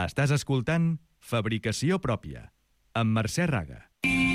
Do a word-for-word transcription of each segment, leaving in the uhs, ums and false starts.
Estàs escoltant Fabricació Pròpia, amb Mercè Raga.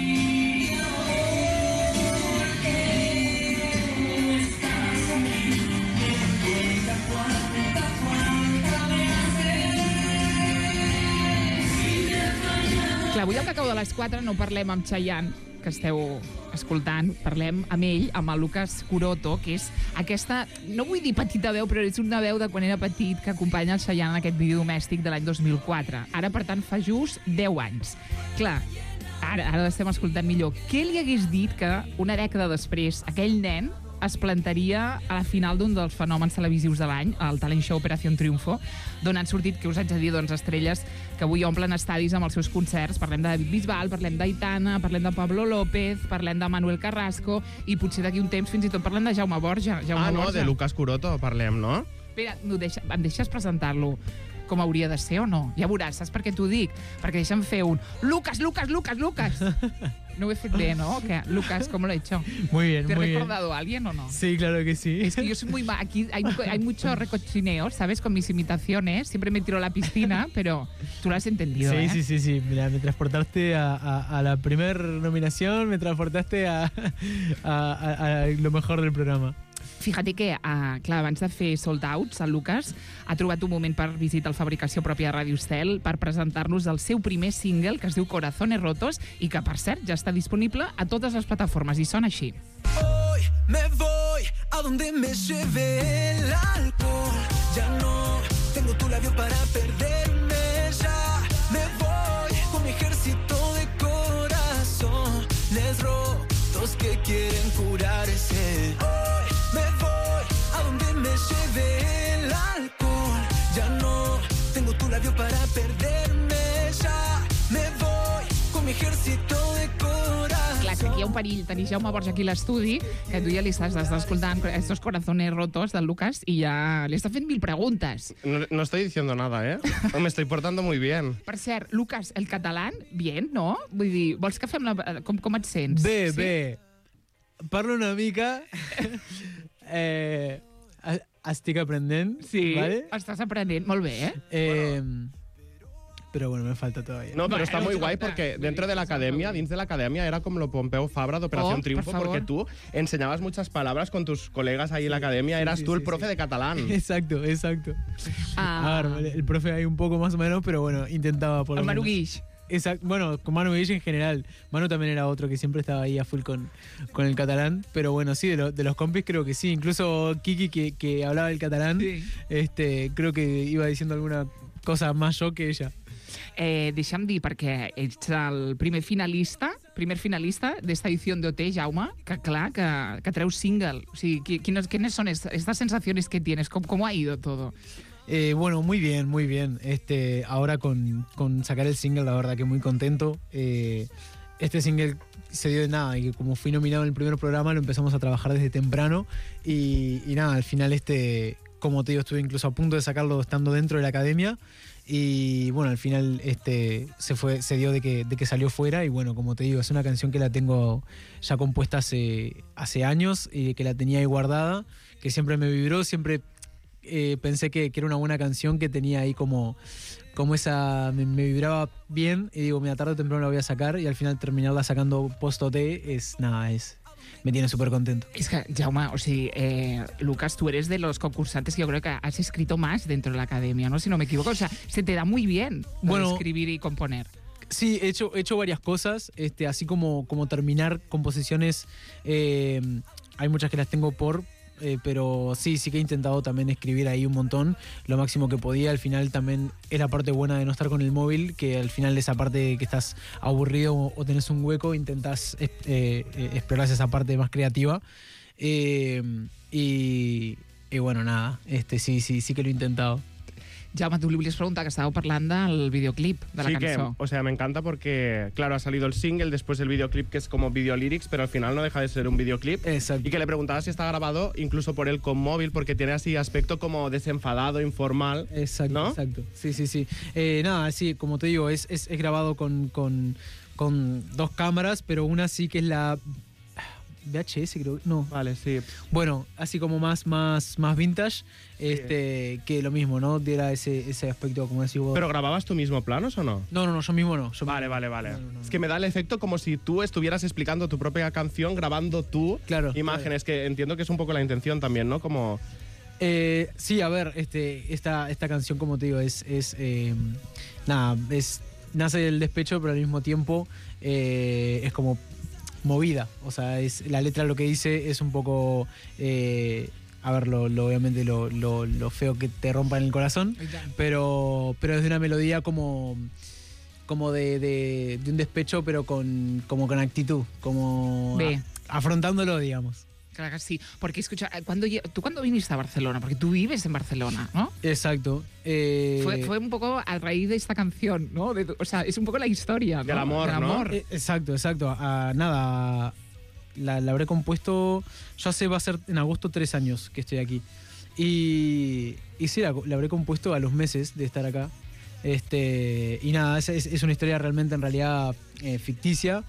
Clar, avui al Cacau de les quatre no parlem amb Chayanne, que esteu escoltant, parlem amb ell, amb el Lucas Curoto, que és aquesta, no vull dir petita veu, però és una veu de quan era petit que acompanya el Chayanne en aquest vídeo domèstic de l'any dos mil quatre. Ara, per tant, fa just deu anys. Clar, ara, ara l'estem escoltant millor. Què li hagués dit que una dècada després aquell nen es plantaria a la final d'un dels fenòmens televisius de l'any, el talent show Operación Triunfo, d'on han sortit, que us haig de dir, doncs, estrelles que avui omplen estadis amb els seus concerts. Parlem de David Bisbal, parlem d'Aitana, parlem de Pablo López, parlem de Manuel Carrasco i potser d'aquí un temps fins i tot parlem de Jaume Borja. Jaume ah, no, Borja. de Lucas Curoto parlem, no? Espera, no, deixa, em deixes presentar-lo com hauria de ser o no? Ja veuràs, saps per què t'ho dic? Perquè deixa'm fer un Lucas, Lucas, Lucas, Lucas. No ho he fet bé, ¿no? ¿Qué? Lucas, ¿cómo lo he hecho? Muy bien, ¿Te he muy bien. recordado a alguien o no? Sí, claro que sí. Es que yo soy muy mal. Aquí hay, hay mucho recochineo, ¿sabes? Con mis imitaciones. Siempre me tiro a la piscina, pero tú lo has entendido, Sí, ¿eh? sí, sí, sí. Mira, me transportaste a, a, a la primer nominación, me transportaste a, a, a, a lo mejor del programa. Fíjate que, uh, clar, abans de fer sold outs, el Lucas ha trobat un moment per visitar el Fabricació Pròpia de Ràdio Estel per presentar-nos el seu primer single, que es diu Corazones Rotos, i que, per cert, ja està disponible a totes les plataformes, i sona així. Hoy me voy a donde me lleve el alcohol. Ya no tengo tu labio para perderme. Ya me voy con mi ejército de corazones rotos que quieren curarse. Hoy me voy a donde me lleve el alcohol. Ya no tengo tu labio para perderme. Ya me voy con mi ejército de corazón. Clar, que aquí hi ha un perill. Tenir Jaume Borja aquí a l'estudi, que tu ja li estàs, estàs escoltant estos corazones rotos del Lucas i ja li està fent mil preguntes. No, no estoy diciendo nada, ¿eh? Me estoy portando muy bien. Per cert, Lucas, el català, bien, no? Vull dir, vols que fem la... Com, com et sents? Bé, sí? bé. Parlo una mica... eh, estic aprenent, Sí, ¿vale? estàs aprenent. Molt bé, eh? Eh, pero bueno, me falta todavía. No, pero Bueno, está muy guay escolta, porque vull dentro dir, de la academia, dins de la academia, era como lo Pompeu Fabra de Operación Oh, Triunfo, por favor. porque tú enseñabas muchas palabras con tus colegas ahí en la academia, eras sí, tú el sí, profe sí. de catalán. Exacto, exacto. Ah. A ver, el profe ahí un poco más o menos, pero bueno, intentaba por lo El Manu menos. Guix. Exacto, bueno, con Manu Guille en general. Manu también era otro que siempre estaba ahí a full con, con el catalán. Pero bueno, sí, de, lo- de los compis creo que sí. Incluso Kiki, que, que hablaba el catalán, Sí. este, creo que iba diciendo alguna cosa más yo que ella. Eh, deixa'm dir, perquè ets el primer finalista, primer finalista d'esta edició d'O T, Jaume, que clar, que, que treus single. O sigui, qui- quines, quines són est- estas sensaciones que tienes? ¿Cómo, cómo ha ido todo? Eh, bueno, muy bien, muy bien. Este, ahora con, con sacar el single, la verdad que muy contento. Eh, este single se dio de nada y como fui nominado en el primer programa lo empezamos a trabajar desde temprano y, y nada, al final este, como te digo, estuve incluso a punto de sacarlo estando dentro de la academia y bueno, al final este, se, fue, se dio de que, de que salió fuera y bueno, como te digo, es una canción que la tengo ya compuesta hace, hace años y que la tenía ahí guardada, que siempre me vibró, siempre... Eh, pensé que, que era una buena canción que tenía ahí como, como esa... Me, me vibraba bien y digo, mira, tarde o temprano la voy a sacar y al final terminarla sacando post-O T es nada, es... Me tiene súper contento. Es que, Jaume, o sigui, eh, Lucas, tú eres de los concursantes que yo creo que has escrito más dentro de la academia, ¿no? Si no me equivoco. O sea, se te da muy bien Bueno, escribir y componer. Sí, he hecho, he hecho varias cosas, este, así como, como terminar composiciones, eh, hay muchas que las tengo por... Eh, pero sí, sí que he intentado también escribir ahí un montón, lo máximo que podía. Al final también es la parte buena de no estar con el móvil, que al final de esa parte que estás aburrido o, o tenés un hueco, intentás eh, eh, explorar esa parte más creativa. Eh, y, y bueno, nada, este, sí, sí, sí que lo he intentado. Jaume, tú li volies preguntar, que estàveu parlant del videoclip de la Sí que, cançó. o sea, me encanta porque, claro, ha salido el single, después el videoclip que es como video lyrics, pero al final no deja de ser un videoclip. Exacto. Y que le preguntaba si está grabado incluso por él con móvil, porque tiene así aspecto como desenfadado, informal. Exacto, ¿no? exacto. Sí, sí, sí. Eh, nada, sí, como te digo, es, es, es grabado con, con, con dos cámaras, pero una sí que es la... V H S, creo. No. Vale, sí. Bueno, así como más, más, más vintage, este, que lo mismo, ¿no? Diera ese, ese aspecto, como decís vos. ¿Pero grababas tú mismo planos o no? No, no, no, yo mismo no. Yo Vale, mismo. vale, vale. No, no, no, es que me da el efecto como si tú estuvieras explicando tu propia canción, grabando tú Claro, imágenes, que entiendo que es un poco la intención también, ¿no? Como... Eh, sí, a ver, este, esta, esta canción, como te digo, es, es eh, nada, es, nace del despecho, pero al mismo tiempo eh, es como movida. O sea, es, la letra lo que dice es un poco, eh, a ver, lo, lo, obviamente lo, lo, lo feo que te rompa en el corazón, pero, pero es de una melodía como... como de, de, de un despecho, pero con, como con actitud, como Bé. a, afrontándolo, digamos. Claro que sí, porque escucha, cuando, lle- ¿tú cuándo viniste a Barcelona? Porque tú vives en Barcelona, ¿no? Exacto. Eh, Fue, fue un poco a raíz de esta canción, ¿no? De tu- o sea, es un poco la historia, ¿no? Del amor, Del ¿no? amor. eh, exacto, exacto. Ah, nada, la, la habré compuesto, yo hace, va a ser en agosto tres años que estoy aquí. Y, y sí, la, la habré compuesto a los meses de estar acá. Este, y nada, es, es, es una historia realmente en realidad eh, ficticia.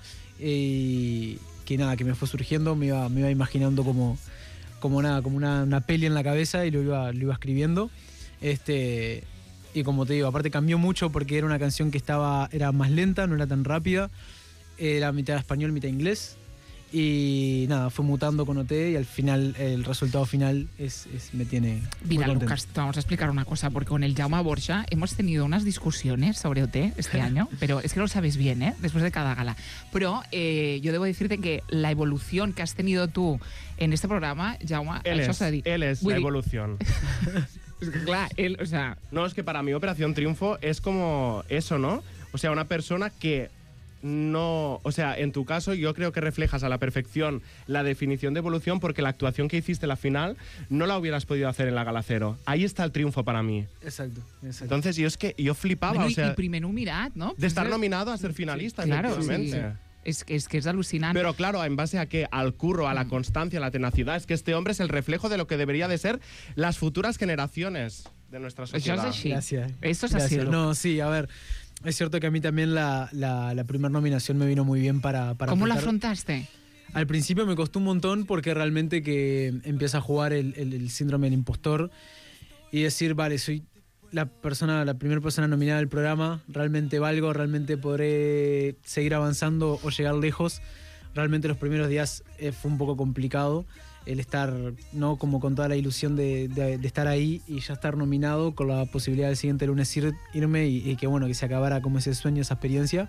Y que nada, que me fue surgiendo, me iba, me iba imaginando como, como, nada, como una, una peli en la cabeza y lo iba, lo iba escribiendo. Este, y como te digo, aparte cambió mucho porque era una canción que estaba, era más lenta, no era tan rápida. Era mitad español, mitad inglés. Y nada, fue mutando con O T y al final, el resultado final es, es- me tiene muy Mira, contento. Lucas, te vamos a explicar una cosa, porque con el Jaume Borja hemos tenido unas discusiones sobre O T este año, pero es que lo sabes bien, ¿eh? Después de cada gala. Pero eh, yo debo decirte que la evolución que has tenido tú en este programa, Jaume, Él això es, s'ha de dir. él es Vull la dir, evolución. és que, clar, él, o sea, No, es que para mí Operación Triunfo es como eso, ¿no? O sea, una persona que no... O sea, en tu caso yo creo que reflejas a la perfección la definición de evolución porque la actuación que hiciste en la final no la hubieras podido hacer en la Gala Cero. Ahí está el triunfo para mí. Exacto, exacto. Entonces yo es que yo flipaba, bueno, o i, sea, i primer nominat, no? de estar Pues, nominado a ser finalista, Claro, sí, efectivamente. sí. És, que- és que és al·lucinant. Pero claro, ¿en base a qué? Al curro, a la constancia, a la tenacidad. Es que este hombre es el reflejo de lo que debería de ser las futuras generaciones de nuestra Això és sociedad. així. Gracias. Esto es así, Gracias. Lucas. No, sí, a ver, es cierto que a mí también la, la, la primera nominación me vino muy bien para... para ¿Cómo la apretar. afrontaste? Al principio me costó un montón porque realmente que empieza a jugar el, el- el síndrome del impostor y decir, vale, soy la persona, la primera persona nominada del programa, realmente valgo, realmente podré seguir avanzando o llegar lejos. Realmente los primeros días eh, fue un poco complicado el estar, ¿no? Como con toda la ilusión de, de- de estar ahí y ya estar nominado con la posibilidad del siguiente lunes ir- irme y, y que bueno, que se acabara como ese sueño, esa experiencia.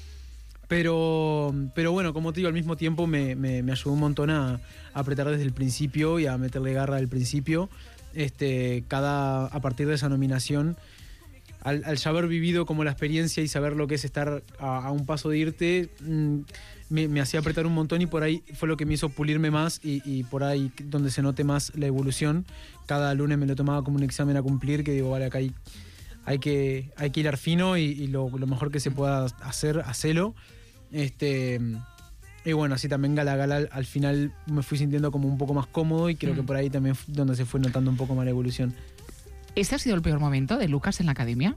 Pero, pero bueno, como te digo, al mismo tiempo me, me- me ayudó un montón a, a apretar desde el principio y a meterle garra al principio. Este, cada, a partir de esa nominación, al, al ya haber vivido como la experiencia y saber lo que es estar a, a un paso de irte, mm, me, me hacía apretar un montón y por ahí fue lo que me hizo pulirme más y, y por ahí donde se note más la evolución. Cada lunes me lo tomaba como un examen a cumplir, que digo, vale, acá hay, hay, que, hay que hilar fino y, y lo, lo mejor que se pueda hacer, hacelo. Este, y bueno, así también Gala Gala al, al final me fui sintiendo como un poco más cómodo y creo Mm. que por ahí también fue donde se fue notando un poco más la evolución. ¿Este ha sido el peor momento de Lucas en la academia?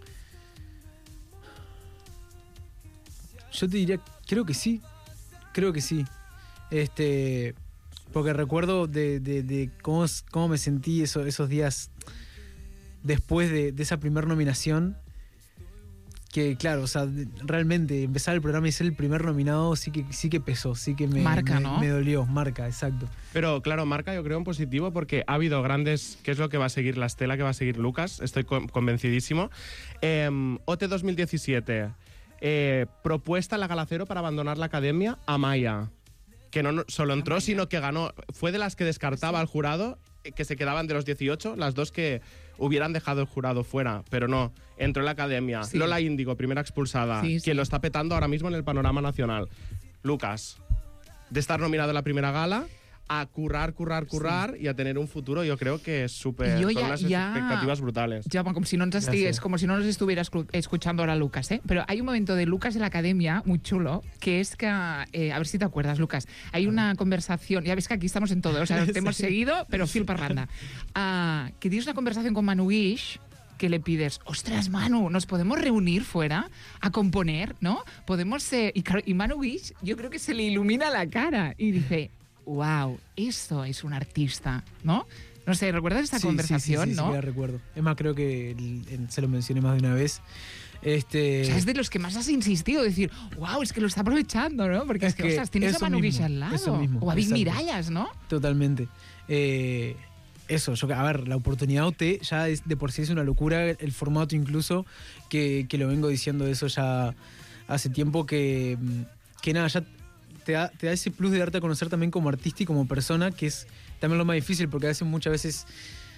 Yo te diría, creo que sí, creo que sí. Este, porque recuerdo de, de- de cómo, s- cómo me sentí eso- esos días después de, de esa primera nominación. Que claro, o sea, de- realmente empezar el programa y ser el primer nominado sí que, sí que pesó, sí que me, Marca, me- ¿no? me dolió, marca, exacto. Pero claro, marca yo creo en positivo porque ha habido grandes, que es lo que va a seguir la estela que va a seguir Lucas, estoy con- convencidísimo. Eh, O T dos mil diecisiete, eh, propuesta en la Gala Cero para abandonar la academia, Amaya, que no no- solo entró, sino que ganó. Fue de las que descartaba al jurado, eh, que se quedaban de los dieciocho, las dos que hubieran dejado el jurado fuera, pero no, entró en la academia. Sí. Lola Índigo, primera expulsada, Sí, sí. quien lo está petando ahora mismo en el panorama nacional. Lucas, de estar nominado en la primera gala a currar, currar, currar y a tener un futuro, yo creo que es súper, Yo con ya- unas ya- expectativas brutales. Ya, como si no nos estigues, Gracias. como si no nos estuviera escu- escuchando ahora Lucas, ¿eh? Pero hay un momento de Lucas en la academia muy chulo, que es que, eh, a ver si te acuerdas, Lucas, hay una conversación, ya ves que aquí estamos en todo, o sea, te hemos seguido, pero fil parranda, Ah, que tienes una conversación con Manu Guix, que le pides, ostras, Manu, nos podemos reunir fuera a componer, ¿no? Podemos... Eh, y, y Manu Guix, yo creo que se le ilumina la cara y dice, wow, esto es un artista, ¿no? No sé, ¿recuerdas esta sí, conversación, sí, sí, sí, no? Sí, la recuerdo. Es más, creo que el, el, se lo mencioné más de una vez. Este... O sea, es de los que más has insistido, decir, wow, es que lo está aprovechando, ¿no? Porque es, es que, que, ostras, tienes a Manu Guix al lado. Eso mismo, o a Vic exacto. Mirallas, ¿no? Totalmente. Eh, eso, yo, a ver, la oportunidad O T ya es, de por sí es una locura, el formato incluso, que, que lo vengo diciendo eso ya hace tiempo, que, que nada, ya te da, te da ese plus de darte a conocer también como artista y como persona, que es también lo más difícil, porque a veces, muchas veces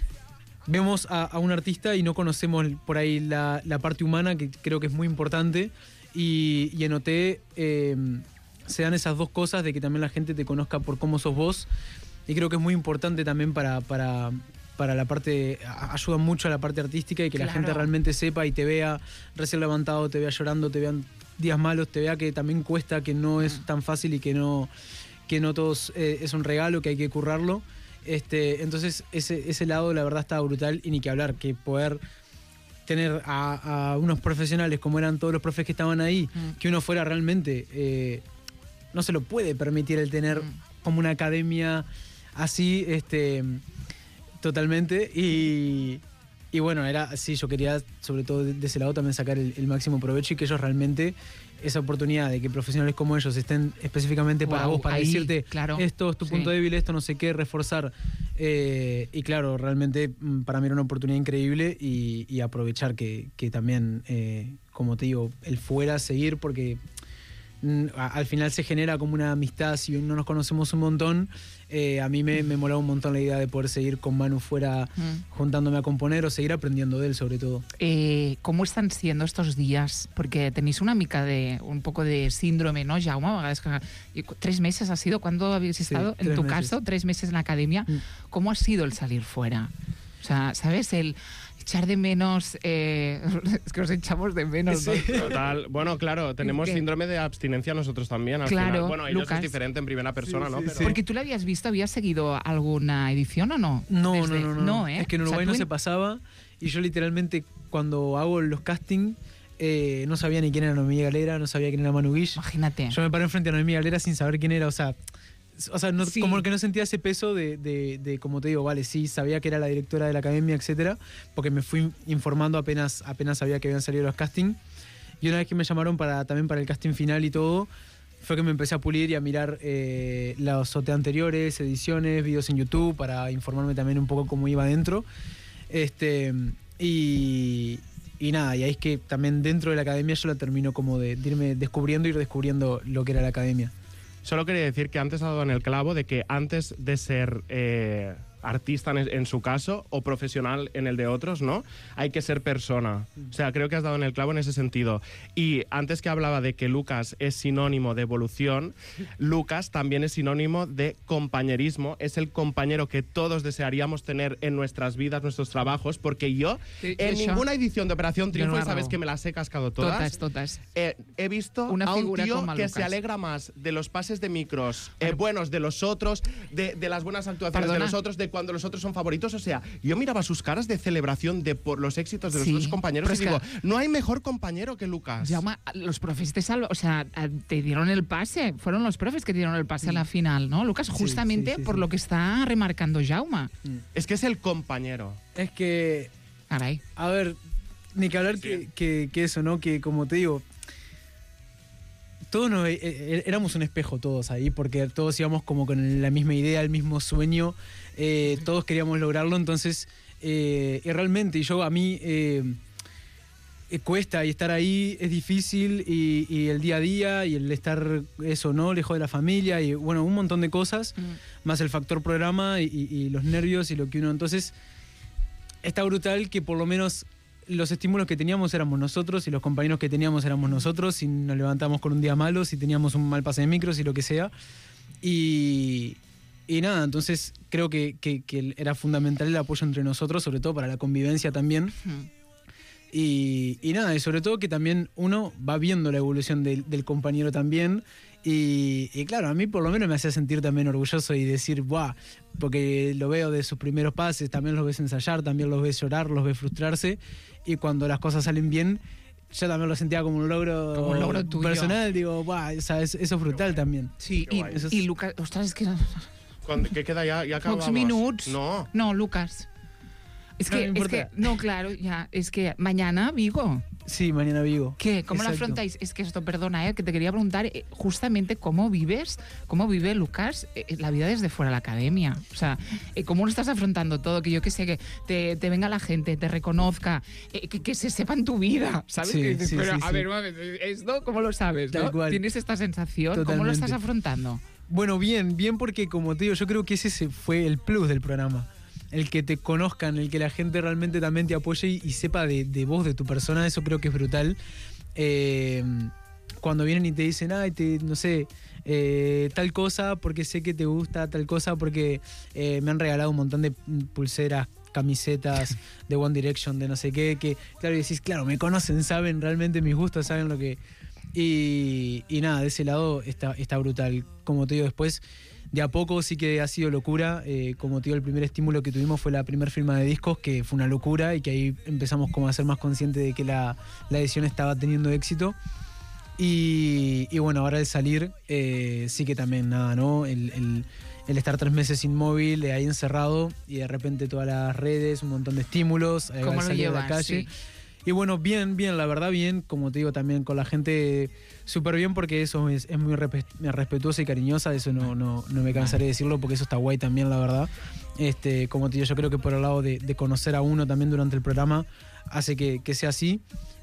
vemos a, a un artista y no conocemos por ahí la, la parte humana, que creo que es muy importante, y, y en O T eh, se dan esas dos cosas, de que también la gente te conozca por cómo sos vos, y creo que es muy importante también para, para, para la parte, ayuda mucho a la parte artística, y que claro. la gente realmente sepa y te vea recién levantado, te vea llorando, te vean días malos, te vea que también cuesta, que no es tan fácil y que no, que no todo eh, es un regalo, que hay que currarlo. Este, entonces ese, ese lado la verdad estaba brutal, y ni que hablar, que poder tener a, a unos profesionales como eran todos los profes que estaban ahí, mm. que uno fuera realmente, eh, no se lo puede permitir el tener mm. como una academia así, este, totalmente, y, y bueno, era sí, yo quería sobre todo de, de ese lado también sacar el, el máximo provecho, y que ellos realmente, esa oportunidad de que profesionales como ellos estén específicamente wow, para vos, para ahí, decirte, claro, esto es tu sí. punto débil, esto no sé qué, reforzar, eh, y claro, realmente para mí era una oportunidad increíble, y, y aprovechar que, que también, eh, como te digo, él fuera a seguir, porque al final se genera como una amistad, si no nos conocemos un montón, eh, a mí me, me molaba un montón la idea de poder seguir con Manu fuera, mm. juntándome a componer o seguir aprendiendo de él sobre todo. Eh, ¿Cómo están siendo estos días? Porque tenéis una mica de, un poco de síndrome, ¿no, Jaume? Tres meses ha sido, ¿cuándo habéis estado? Sí, en tu meses. caso, tres meses en la academia. Mm. ¿Cómo ha sido el salir fuera? O sea, ¿sabes? El echar de menos, eh, es que os echamos de menos, ¿no? Sí. Total. Bueno, claro, tenemos ¿Qué? síndrome de abstinencia nosotros también, al claro, final. Bueno, ellos Lucas. es diferente en primera persona, sí, ¿no? Sí, Pero... sí. Porque tú lo habías visto, ¿habías seguido alguna edición o no? No, Desde... no, no, no. no ¿eh? Es que en Uruguay o sea, no en... se pasaba, y yo literalmente cuando hago los castings eh, no sabía ni quién era Noemí Galera, no sabía quién era Manu Guix. Imagínate. Yo me paré enfrente a Noemí Galera sin saber quién era, o sea... O sea, no, sí. como que no sentía ese peso de, de, de, como te digo, vale, sí, sabía que era la directora de la academia, etcétera, porque me fui informando apenas, apenas sabía que habían salido los castings. Y una vez que me llamaron para, también para el casting final y todo, fue que me empecé a pulir y a mirar eh, los O T anteriores, ediciones, videos en YouTube, para informarme también un poco cómo iba adentro. Este, y, y nada, y ahí es que también dentro de la academia yo la termino como de, de irme descubriendo, ir descubriendo lo que era la academia. Solo quería decir que antes ha dado en el clavo de que antes de ser eh, artista en, en su caso o profesional en el de otros, ¿no? Hay que ser persona. O sea, creo que has dado en el clavo en ese sentido. Y antes que hablaba de que Lucas es sinónimo de evolución, Lucas también es sinónimo de compañerismo. Es el compañero que todos desearíamos tener en nuestras vidas, nuestros trabajos, porque yo sí, en eso. ninguna edición de Operación Triunfo, no, y sabes que me las he cascado todas, todas, todas. Eh, he visto Una a un tío como a que Lucas. se alegra más de los pases de micros eh, buenos de los otros, de, de las buenas actuaciones Perdona. de los otros, de cuando los otros son favoritos. O sea, yo miraba sus caras de celebración de por los éxitos de los sí, otros compañeros y es digo, que... no hay mejor compañero que Lucas. Jaume, los profes te salvan, o sea, te dieron el pase, fueron los profes que te dieron el pase sí. a la final, ¿no, Lucas? Justamente sí, sí, sí, por sí. lo que está remarcando Jaume. Es que es el compañero. Es que... Caray. A ver, ni que hablar sí. que, que, que eso, ¿no? Que como te digo... Todos nos, eh, éramos un espejo todos ahí, porque todos íbamos como con la misma idea, el mismo sueño, eh, todos queríamos lograrlo, entonces, eh, y realmente, yo a mí eh, eh, cuesta, y estar ahí es difícil, y, y el día a día, y el estar, eso, ¿no? Lejos de la familia, y bueno, un montón de cosas, mm. más el factor programa, y, y los nervios, y lo que uno, entonces, está brutal que por lo menos... Los estímulos que teníamos éramos nosotros, y los compañeros que teníamos éramos nosotros, y nos levantamos con un día malo, si teníamos un mal pase de micros y lo que sea. Y, y nada, entonces creo que, que, que era fundamental el apoyo entre nosotros, sobre todo para la convivencia también. Uh-huh. Y, y nada, y sobre todo que también uno va viendo la evolución del, del compañero también, Y, y claro, a mí por lo menos me hacía sentir también orgulloso y decir, ¡buah! Porque lo veo de sus primeros pases, también los ves ensayar, también los ves llorar, los ves frustrarse. Y cuando las cosas salen bien, yo también lo sentía como un logro, Como un logro tuyo. personal. Digo, ¡buah! O sea, es- eso es brutal también. Sí, Que i, guai. i Lucas... Ostres, és que... Cuando, ¿Qué queda ya? Ya acabamos. Pocs minuts. No. No, Lucas. Es No, que, no es importa. que, no, claro, ya, es que mañana, Vigo. Sí, mañana Vigo. ¿Qué? ¿Cómo lo Exacto. afrontáis? Es que esto, perdona, eh, que te quería preguntar eh, justamente cómo vives, cómo vive Lucas eh, la vida desde fuera de la academia. O sea, eh, cómo lo estás afrontando todo, que yo que sé, que te, te venga la gente, te reconozca, eh, que, que se sepa en tu vida, ¿sabes? Sí, Que dices, sí, pero, sí, a sí. ver, a ver, esto, ¿cómo lo sabes? Tal ¿no? cual. ¿Tienes esta sensación? ¿Cómo lo Totalmente. estás afrontando? Bueno, bien, bien porque como te digo, yo creo que ese se- fue el plus del programa. El que te conozcan, el que la gente realmente también te apoye y, y sepa de, de vos, de tu persona, eso creo que es brutal. Eh, cuando vienen y te dicen, ay, te, no sé, eh, tal cosa porque sé que te gusta, tal cosa porque eh, me han regalado un montón de pulseras, camisetas de One Direction, de no sé qué, que claro, y decís, claro, me conocen, saben realmente mis gustos, saben lo que... Y, y nada, de ese lado está, está brutal. Como te digo, después, de a poco sí que ha sido locura. Eh, como te digo, el primer estímulo que tuvimos fue la primera firma de discos, que fue una locura y que ahí empezamos como a ser más conscientes de que la, la edición estaba teniendo éxito. Y, y bueno, ahora el salir, eh, sí que también nada, ¿no? El, el- el estar tres meses inmóvil, eh, ahí encerrado, y de repente todas las redes, un montón de estímulos, eh, ¿Cómo al lo salir a llevas? la calle. Sí. Y bueno, bien, bien, la verdad, bien, como te digo, también con la gente súper bien, porque eso es, es muy respe- respetuosa y cariñosa, eso no, no, no me cansaré de decirlo, porque eso está guay también, la verdad. Este, como te digo, yo creo que por el lado de, de conocer a uno también durante el programa, hace que, que sea así.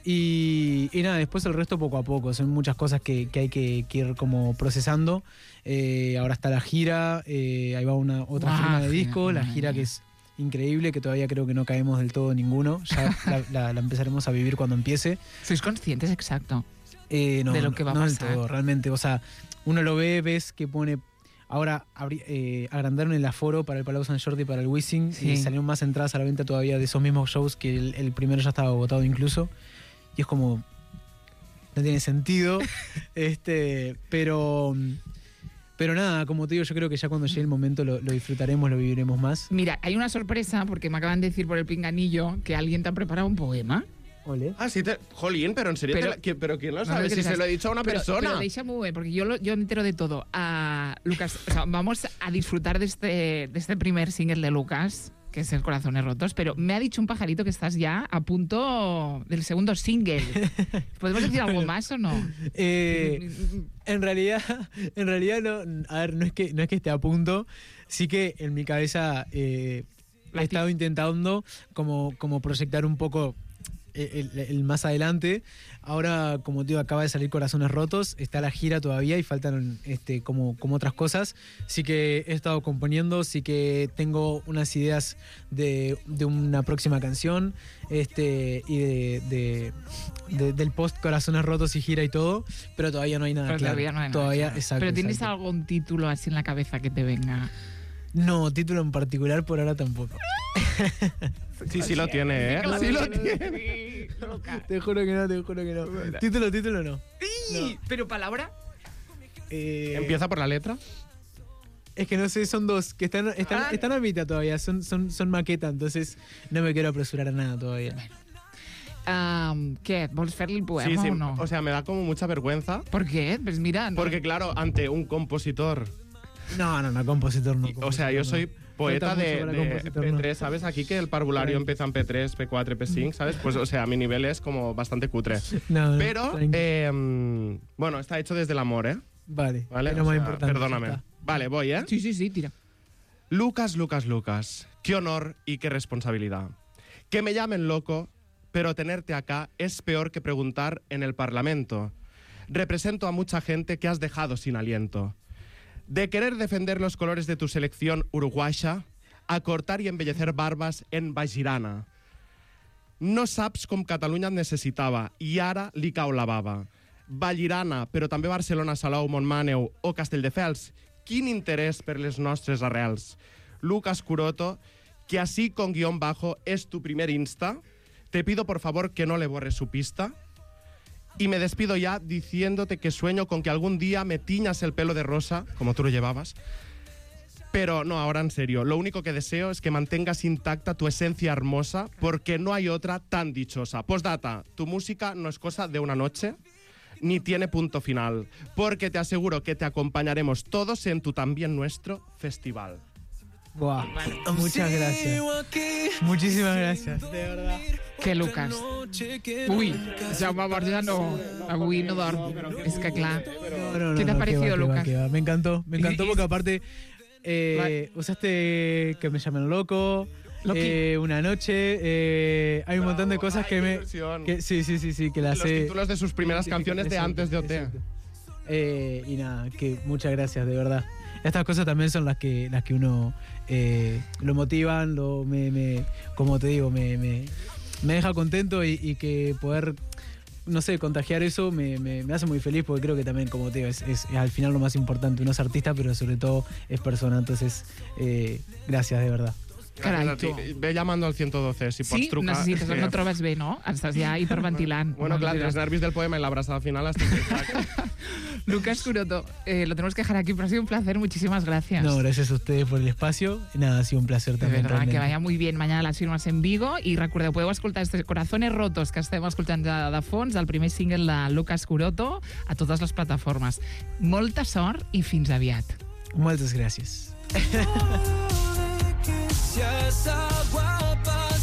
Y, y nada, después el resto poco a poco, son muchas cosas que, que hay que, que ir como procesando. Eh, ahora está la gira, eh, ahí va una otra Guau, firma de gira, disco, la madre gira mía. que es increíble, que todavía creo que no caemos del todo ninguno, ya la, la- la empezaremos a vivir cuando empiece. ¿Sois conscientes? Exacto. Eh, no, De lo no- que va a no del pasar. todo, realmente, o sea, uno lo ve, ves que pone... Ahora abri- eh, agrandaron el aforo para el Palau Sant Jordi, para el Wizzing, Sí. y salieron más entradas a la venta todavía de esos mismos shows, que el, el primero ya estaba agotado incluso. Y es como... No tiene sentido. este Pero... Pero nada, como te digo, yo creo que ya cuando llegue el momento lo, lo disfrutaremos, lo viviremos más. Mira, hay una sorpresa porque me acaban de decir por el pinganillo que alguien te ha preparado un poema. Ole. Ah, sí, te... Jolín, pero en serio, Pero- te la- ¿qui- ¿pero quién lo No, sabe? no, que Si te se sabes. lo he dicho a una Pero, persona. pero deixa muy bien, porque yo, lo- yo me entero de todo. Ah, Lucas, o sea, vamos a disfrutar de este, de este primer single de Lucas, que es El Corazones Rotos, pero me ha dicho un pajarito que estás ya a punto del segundo single. ¿Podemos decir algo más o no? Eh, en realidad, en realidad no, a ver, no es que no es que esté a punto, sí que en mi cabeza eh, he La ti- estado intentando como, como proyectar un poco el, el- el más adelante. Ahora, como te digo, acaba de salir Corazones Rotos, está la gira todavía y faltan este, como, como otras cosas. Sí que he estado componiendo, sí que tengo unas ideas de, de una próxima canción, este, y de, de- de- del post Corazones Rotos y gira y todo, pero todavía no hay nada Pero claro. todavía no hay nada Todavía, claro. exacto, Pero ¿tienes exacto. algún título así en la cabeza que te venga? No, título en particular por ahora tampoco. Sí, sí lo tiene, ¿eh? Claro, Sí lo sí, tiene. sí, Lucas. Te juro que no, te juro que no. Título, título no. Sí, pero palabra. Eh, Empieza por la letra. Es que no sé, son dos, que están, están, Ah. están a mitad todavía, son, son, son maqueta, entonces no me quiero apresurar a nada todavía. Um, què? Vols fer-li el poema Sí, sí. o no? O sea, me da como mucha vergüenza. ¿Por qué? Pues mira... no- Porque, claro, ante un compositor. No, no, no, compositor no. y- o sea, yo compositor soy no. poeta Falta de, mucho para de compositor, P no. tres, ¿sabes? Aquí que el parvulario Tranqui. empieza en P tres, P cuatro, P cinco, ¿sabes? Pues, o sea, mi nivel es como bastante cutre. No, Pero, tranqui. eh, mm, bueno, está hecho desde el amor, ¿eh? Vale, ¿Vale? es lo O más sea, importante. perdóname. ya está. Vale, voy, ¿eh? Sí, sí, sí, tira. Lucas, Lucas, Lucas, qué honor y qué responsabilidad. Que me llamen loco, pero tenerte acá es peor que preguntar en el Parlamento. Represento a mucha gente que has dejado sin aliento. De querer defender los colores de tu selección uruguaya, a cortar y embellecer barbas en Vallirana. No saps com Catalunya et necessitava i ara li cau la bava. Vallirana, però també Barcelona, Salou, Montmaneu o Castelldefels. Quin interès per les nostres arrels. Lucas Curoto, que así con guión bajo es tu primer Insta. Te pido por favor que no le borres su pista. Y me despido ya diciéndote que sueño con que algún día me tiñas el pelo de rosa, como tú lo llevabas. Pero no, ahora en serio, lo único que deseo es que mantengas intacta tu esencia hermosa, porque no hay otra tan dichosa. Postdata, tu música no es cosa de una noche, ni tiene punto final, porque te aseguro que te acompañaremos todos en tu también nuestro festival. Buah, muchas gracias. Muchísimas gracias, de verdad. Que Lucas. Ui, Jaume Borja no, avui no dorm. És que clar. No, no, no, ¿Qué te ha no, parecido, que va, que va, Lucas? que va. Me encantó, me encantó Y- y- porque aparte eh, usaste que me llamen loco, Loqui. eh, una noche, eh, hay un montón de cosas Ay, que qué me... ilusión. Que, sí, sí, sí, sí, que las Los he... títulos de sus primeras canciones de Exacto, antes de O T. exacto. Eh, y nada, que muchas gracias, de verdad. Estas cosas también son las que, las que uno eh, lo motivan, lo, me, me, como te digo, me, me, me deja contento y, y que poder, no sé, contagiar eso me, me, me hace muy feliz porque creo que también, como te digo, es, es, es al final lo más importante. Uno es artista, pero sobre todo es persona. Entonces, eh, gracias, de verdad. Carai, Gràcies a tu. ti. Ve llamando al ciento doce, si pots Sí, trucar. necessites, que- no et trobes bé, no? Estàs ja hiperventilant. Bueno, claro, los nervios del poema y la abrazada final hasta Lucas Curoto, eh, lo tenemos que dejar aquí, pero ha sido un placer. Muchísimas gracias. No, gracias a ustedes por el espacio. Nada, ha sido un placer De también. verdad, que realmente. vaya muy bien mañana las firmes en Vigo i recordeu, podeu escoltar este Corazones Rotos que estem escoltant de, de fons, el primer single de Lucas Curoto a totes les plataformes. Molta sort i fins aviat. Muchas gracias. Que seas agua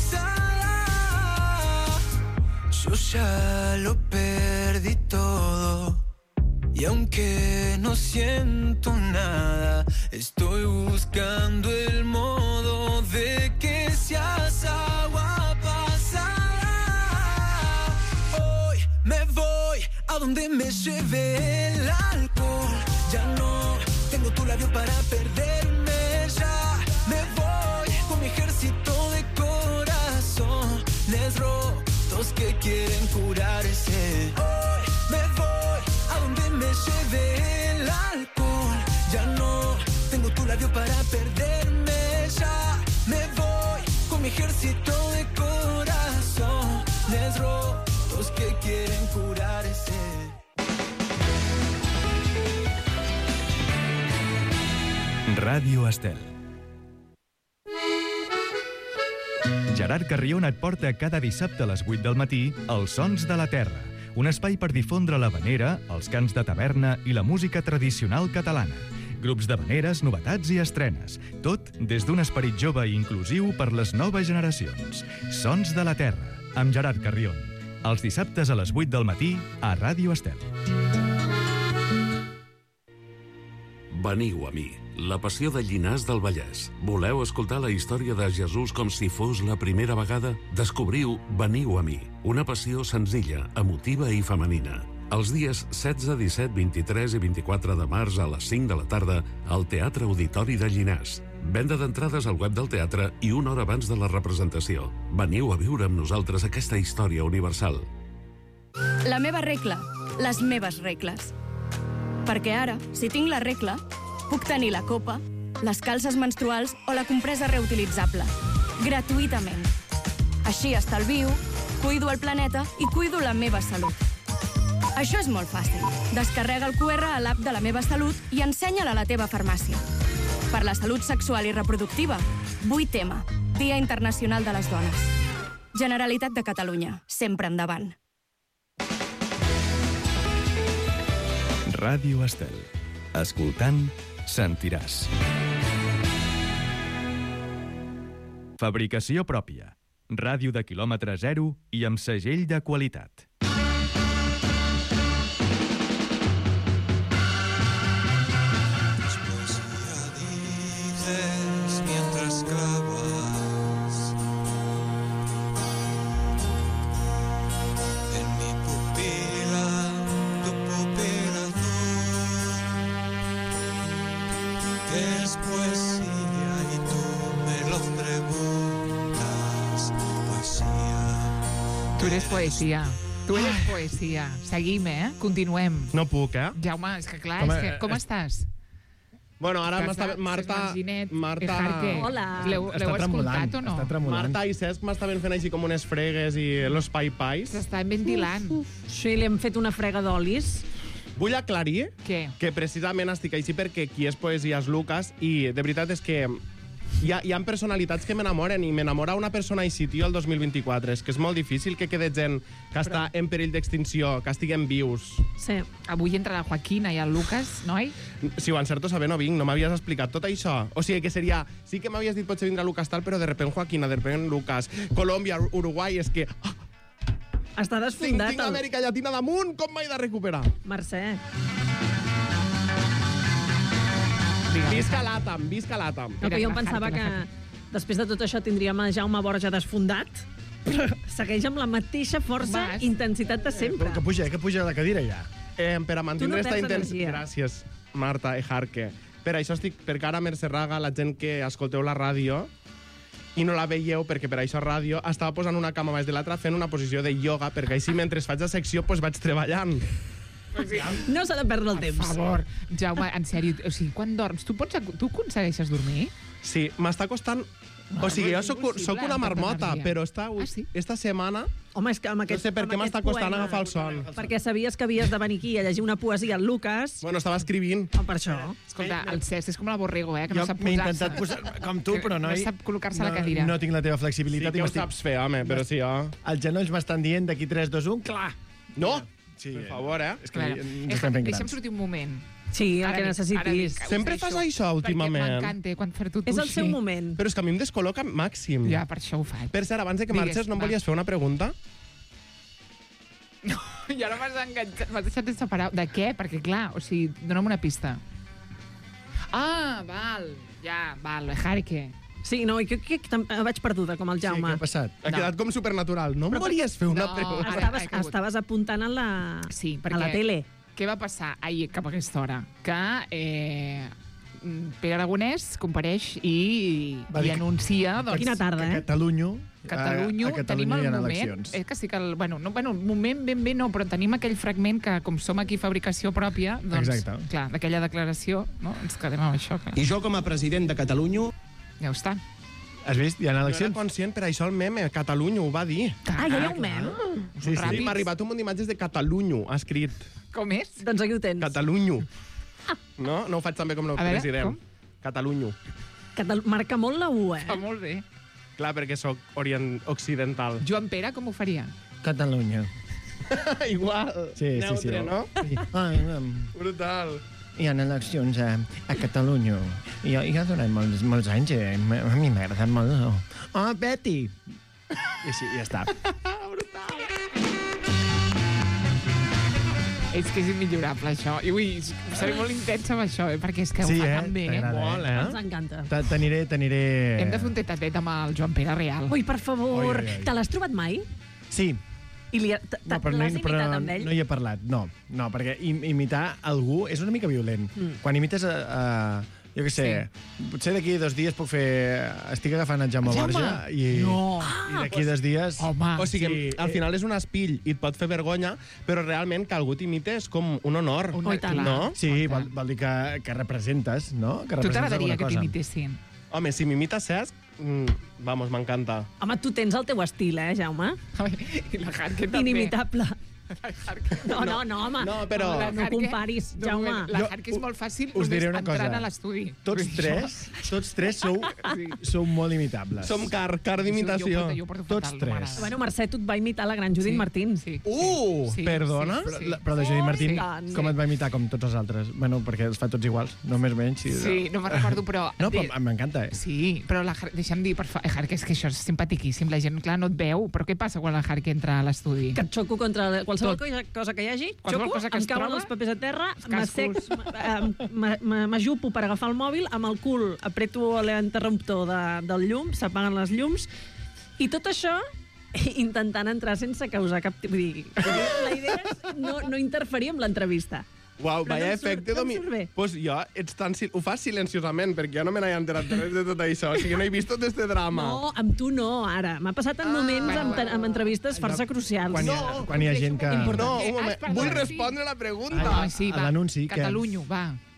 pasada, yo ya lo perdí todo. Y aunque no siento nada, estoy buscando el modo de que seas agua pasada. Hoy me voy a donde me lleve el alcohol. Ya no tengo tu labio para perderme, ya me voy con mi ejército de corazones rotos que quieren curarse. Hoy me voy a donde me lleve el alcohol. Ya no tengo tu labio para perderme, ya me voy con mi ejército de corazones rotos que quieren curarse. Ràdio Estel. Gerard Carrion et porta cada dissabte a les vuit del matí Els Sons de la Terra, un espai per difondre l'havanera, els cants de taverna i la música tradicional catalana. Grups d'havaneres, novetats i estrenes. Tot des d'un esperit jove i inclusiu per les noves generacions. Sons de la Terra, amb Gerard Carrion. Els dissabtes a les vuit del matí a Ràdio Estel. Veniu a mi, la passió de Llinars del Vallès. Voleu escoltar la història de Jesús com si fos la primera vegada? Descobriu Veniu a mi, una passió senzilla, emotiva i femenina. Els dies setze, disset, vint-i-tres i vint-i-quatre de març a les cinc de la tarda al Teatre Auditori de Llinars. Venda d'entrades al web del teatre i una hora abans de la representació. Veniu a viure amb nosaltres aquesta història universal. La meva regla, les meves regles. Perquè ara, si tinc la regla, puc tenir la copa, les calces menstruals o la compresa reutilitzable. Gratuïtament. Així estalvio, cuido el planeta i cuido la meva salut. Això és molt fàcil. Descarrega el cu erre a l'app de la meva salut i ensenya-la a la teva farmàcia. Per la salut sexual i reproductiva, vuit ema, Dia Internacional de les Dones. Generalitat de Catalunya, sempre endavant. Ràdio Estel. Escoltant, sentiràs. Fabricació pròpia. Ràdio de quilòmetre zero i amb segell de qualitat. Mientras clavas en mi pupila, tu pupila azul, que es poesía y tú me lo preguntas, poesía. Tu eres poesia. Tu eres poesia. Seguim, eh? Continuem. No puc, eh? Jaume, és que clar, Com és a- que, com eh, estàs? Bueno, ara Casa, m'està... Marta... Sesmarginet, Marta... Ejarque. Hola. L'heu Està l'heu tremolant, escoltat o no? està tremolant. Marta i Cesc m'estaven fent així com unes fregues i los pai-pais. S'estan ventilant. Sí, li hem fet una frega d'olis. Vull aclarir Què? que precisament estic així perquè qui és poesia és Lucas i de veritat és que hi ha, hi ha personalitats que m'enamoren i m'enamora una persona així, tio, el dos mil vint-i-quatre. És que és molt difícil que quede gent que està en perill d'extinció, que estiguen vius. Sí. Avui entra la Joaquina i el Lucas, noi? Si ho encerto saber no vinc, no m'havies explicat tot això. O sigui que seria... Sí que m'havies dit potser vindrà Lucas tal, però de repent Joaquina, de repent Lucas. Colòmbia, Uruguai, és que... Ah, Està tinc, desfondat tinc el Amèrica Llatina damunt, com m'he de recuperar? Mercè. Visca l'Atam, visca l'Atam. No, que jo em la pensava Harky, que la després de tot això tindríem a Jaume Borja desfondat, però segueix amb la mateixa força Vas. i intensitat de sempre. Que puja, que puja a la cadira ja. Eh, per a Tu mantindre no esta perds intensitat... energia. Gràcies, Marta Ejarque. Per això estic... Perquè ara Mercè Raga, la gent que escolteu la ràdio i no la veieu perquè per això ràdio, estava posant una cama més de l'altra fent una posició de ioga perquè així mentre faig la secció pues, vaig treballant. No s'ha de perdre el Per temps. favor, Jaume, en sèrio, o sigui, quan dorms, tu, pots, tu aconsegueixes dormir? Sí, m'està costant... No, o sigui, no jo és soc, impossible, soc una tanta marmota, energia. però esta, Ah, sí? esta setmana Home, és que amb no aquest, sé per què amb m'està aquest costant poema, agafar el son. perquè sabies que havies de venir aquí a llegir una poesia al Lucas. Bueno, estava escrivint. Oh, per això. Escolta, el Cesc és com la Borrego, eh, que no Jo sap m'he posar-se. intentat posar com tu, però no... No sap col·locar-se a la cadira. No, no tinc la teva Sí flexibilitat que i ho m'estic... saps fer, home, però sí, oh. Els genolls m'estan dient d'aquí tres, dos, un, clar! No! Sí, Per favor, eh? És que Clar, ens eh, estem fent deixa'm grans. sortir un moment. Sí, el Ara que dic, necessitis. ara dic, Sempre us fas deixo, això últimament. Perquè m'encanta quan fer-t'ho tu És el així. seu moment. Però és que a mi em descol·loca màxim. Ja, per això ho faig. Per cert, abans de que Digues, marxes, no em va. volies fer una pregunta? I ara m'has enganxat, m'has deixat sense parar. De què? Perquè, clar, o sigui, dona'm una pista. Ah, val, ja, val, Ejarque. Sí, no, i que, que, que vaig perduda, com el Sí, què Jaume. ha passat? Ha No. quedat com supernatural. No em volies fer una No. pregunta? Ara, Estaves, he caigut. estaves apuntant a la, Sí, a perquè... la tele. Què va passar ahir cap a aquesta hora? Que eh, Pere Aragonès compareix i, Va i dir que- anuncia... Doncs, Quina tarda, Que eh? Catalunya... Catalunya, a, a tenim Catalunya el hi ha moment... eleccions. Eh, que sí que el, bueno, no, bueno, moment ben bé no, però tenim aquell fragment que, com som aquí fabricació pròpia, doncs, Exacte. clar, d'aquella declaració, no? Ens quedem amb això. Clar. I jo, com a president de Catalunya, Ja ho està. Has vist? Hi ha No era eleccions. conscient, per això el meme, Catalunya, ho va dir. Ah, ja hi ha un mem? Sí, sí. Sí, m'ha arribat un munt d'imatges de Catalunya, ha escrit. Com és? Doncs aquí ho tens. Catalunya. No? No ho faig també com el A veure, president. com? Catalunya. Catal Marca molt la U, eh? Fa molt bé. Clar, perquè sóc orient occidental. Joan Pere, com ho faria? Catalunya. Igual. Sí, sí, sí. Neutre, no? Sí. Ai, um, Brutal. hi ha eleccions a, a Catalunya. Jo, jo durant molts, molts anys, eh, m- a mi m'ha agradat molt. Oh, Betty! I sí, ja està. És que és immillorable, això. I vull, seré molt intensa amb això, eh? Perquè és que Sí, ho fa eh? tan bé. T'agrada, Molt, Ens eh? encanta. Te- T'aniré, t'aniré... Hem de fer un tet-a-tet amb el Joan Pere real. Ui, per favor, Ui, ui, ui. te l'has trobat mai? Sí, I li ha- t- t- no, però, no, l'has però imitat amb ell? no hi he parlat. No, no, perquè im imitar algú és una mica violent. Mm. Quan imites a... a jo què sé, sí. Potser d'aquí dos dies puc fer... Estic agafant el Jaume Jaume? Borja i, No. i d'aquí dos dies... Home, O sigui, Sí, al eh. final és un espill i et pot fer vergonya, però realment que algú t'imite és com un honor. Un- Oh, i tant. No? Sí, Oh, vol, tant. vol dir que, que representes, no? Que tu representes t'agradaria alguna que cosa. t'imitessin? Home, si m'imita Cesc, mm, vamos, m'encanta. Home, tu tens el teu estil, eh, Jaume? I la Harque també. Inimitable. La Harque. No, no, no, home. No, però- No, La no Harque- comparis, no, Jaume. La Jo Harque és molt fàcil us diré només una cosa. entrant a l'estudi. Tots tres, tots tres sou, Sí. sou molt imitables. Som car, car Jo, d'imitació. porto- jo porto Tots fatal, no tres. m'agrada. Bueno, Mercè, tu et va imitar la gran Judit Sí, Martín. Sí, Uh, sí, perdona? Sí, Però, sí. la, però la Judit Martín, i tant. com et va imitar com tots els altres? Bueno, perquè els fa tots iguals, no més o menys. Sí, Sí, no me'n recordo, però... No, però m'encanta, eh? Sí, però la Har- deixa'm dir, per favor, Harque, és que això és simpatiquíssim. La gent, clar, no et veu, però què passa quan la Harque entra a l'estudi? Que et xoco contra qualsevol Tot. cosa, cosa que hi hagi, Qualsevol xoco, cosa que em es cauen troba, els papers a terra, els m'assec, cascos. m- m- m- m'ajupo per agafar el mòbil, amb el cul apreto l'interruptor de, del llum, s'apaguen les llums, i tot això intentant entrar sense causar cap... Vull dir, la idea és no, no interferir amb l'entrevista. Uau, Però vaya no em surt- efecte, no em Domi. surt bé. Pues jo, ets tan sil... ho fas silenciosament, perquè jo no me n'he enterat de res de tot això. O sigui, no he vist tot este drama. No, amb tu no, ara. M'ha passat en moments bueno, amb, bueno. amb entrevistes força crucials. Quan hi ha, quan hi ha gent que... Important. No, Eh, un ah, moment. perdona, Vull sí. respondre la pregunta. Ah, sí, a va. l'anunci que- Catalunya, va.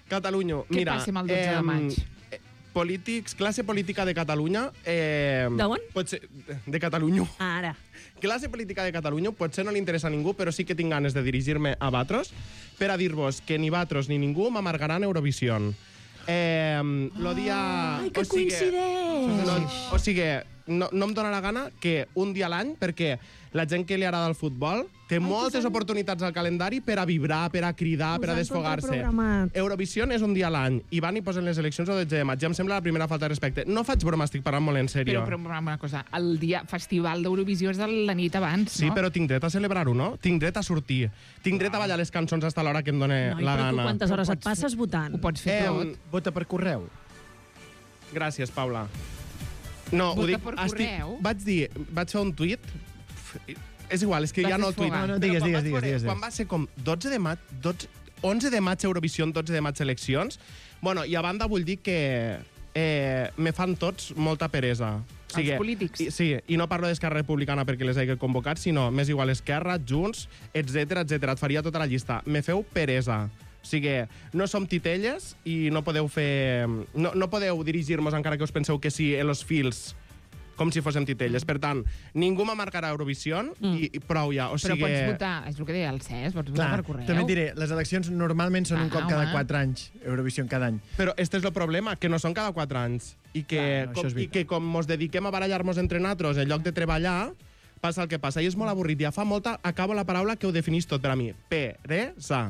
Catalunya. Què Mira, passa amb el dotze de maig? eh, polítics, classe política de Catalunya... Eh, D'on? Pot ser, de Catalunya. Ah, ara. Classe política de Catalunya potser no li interessa a ningú, però sí que tinc ganes de dirigir-me a Batros per a dir-vos que ni Batros ni ningú m'amargaran Eurovisió. Eh, lo dia... Ai, que o sigui, coincideix! No, o sigui, no, no em dóna la gana que un dia a l'any, perquè la gent que li agrada el futbol té moltes oportunitats al calendari per a vibrar, per a cridar, per a Posant tot desfogar-se. reprogramat. Eurovisió és un dia a l'any i van i posen les eleccions el dotze de maig. Ja em sembla la primera falta de respecte. No faig broma, estic parlant molt en sèrio. Però, però una cosa, el dia festival d'Eurovisió és de la nit abans, Sí, no? però tinc dret a celebrar-ho, no? Tinc dret a sortir. Tinc dret a ballar les cançons fins a l'hora que em doni Noi, la però tu gana. quantes hores et passes votant? Ho pots fer Eh, tot. Vota per correu. Gràcies, Paula. No, Vota ho dic... per estic, correu? vaig dir... Vaig fer un tuit... És igual, és que Vas ja no el tuit. desfogar. No, no, Però digues, quan digues, vaig digues, veure- digues. Quan va ser com dotze de maig... dotze, onze de maig Eurovisió, dotze de maig eleccions... Bueno, i a banda vull dir que eh, me fan tots molta peresa. O Els polítics. I, sí, i no parlo d'Esquerra Republicana perquè les hagi convocat, sinó més igual Esquerra, Junts, etcètera, etcètera. Et faria tota la llista. Me feu peresa. O sigui, no som titelles i no podeu fer... No, no podeu dirigir-nos encara que us penseu que sí en los fils com si fóssim titelles. Per tant, ningú me marcarà Eurovisió mm. i, i prou ja. O Però sigui, pots votar, és el que deia el Cesc, pots votar Clar, per correu. també et diré, les eleccions normalment són un Ah, cop cada home. quatre anys. Eurovisió cada any. Però este és el problema, que no són cada quatre anys. I que, Clar, no, com, això és i veritat. que com mos dediquem a barallar-nos entre nosaltres en lloc de treballar, passa el que passa. I és molt avorrit. Ja fa molta... Acabo la paraula que ho definís tot per a mi. Peresa.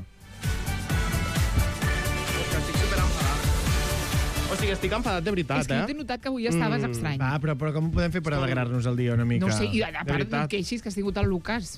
Estic superenfadat. O sigui, estic enfadat de veritat, És que jo t'he eh? notat que avui estaves Mm, estrany. Va, però, però com ho podem fer per alegrar-nos el dia una mica? No ho sé, i a De part no veritat. et queixis que has tingut el Lucas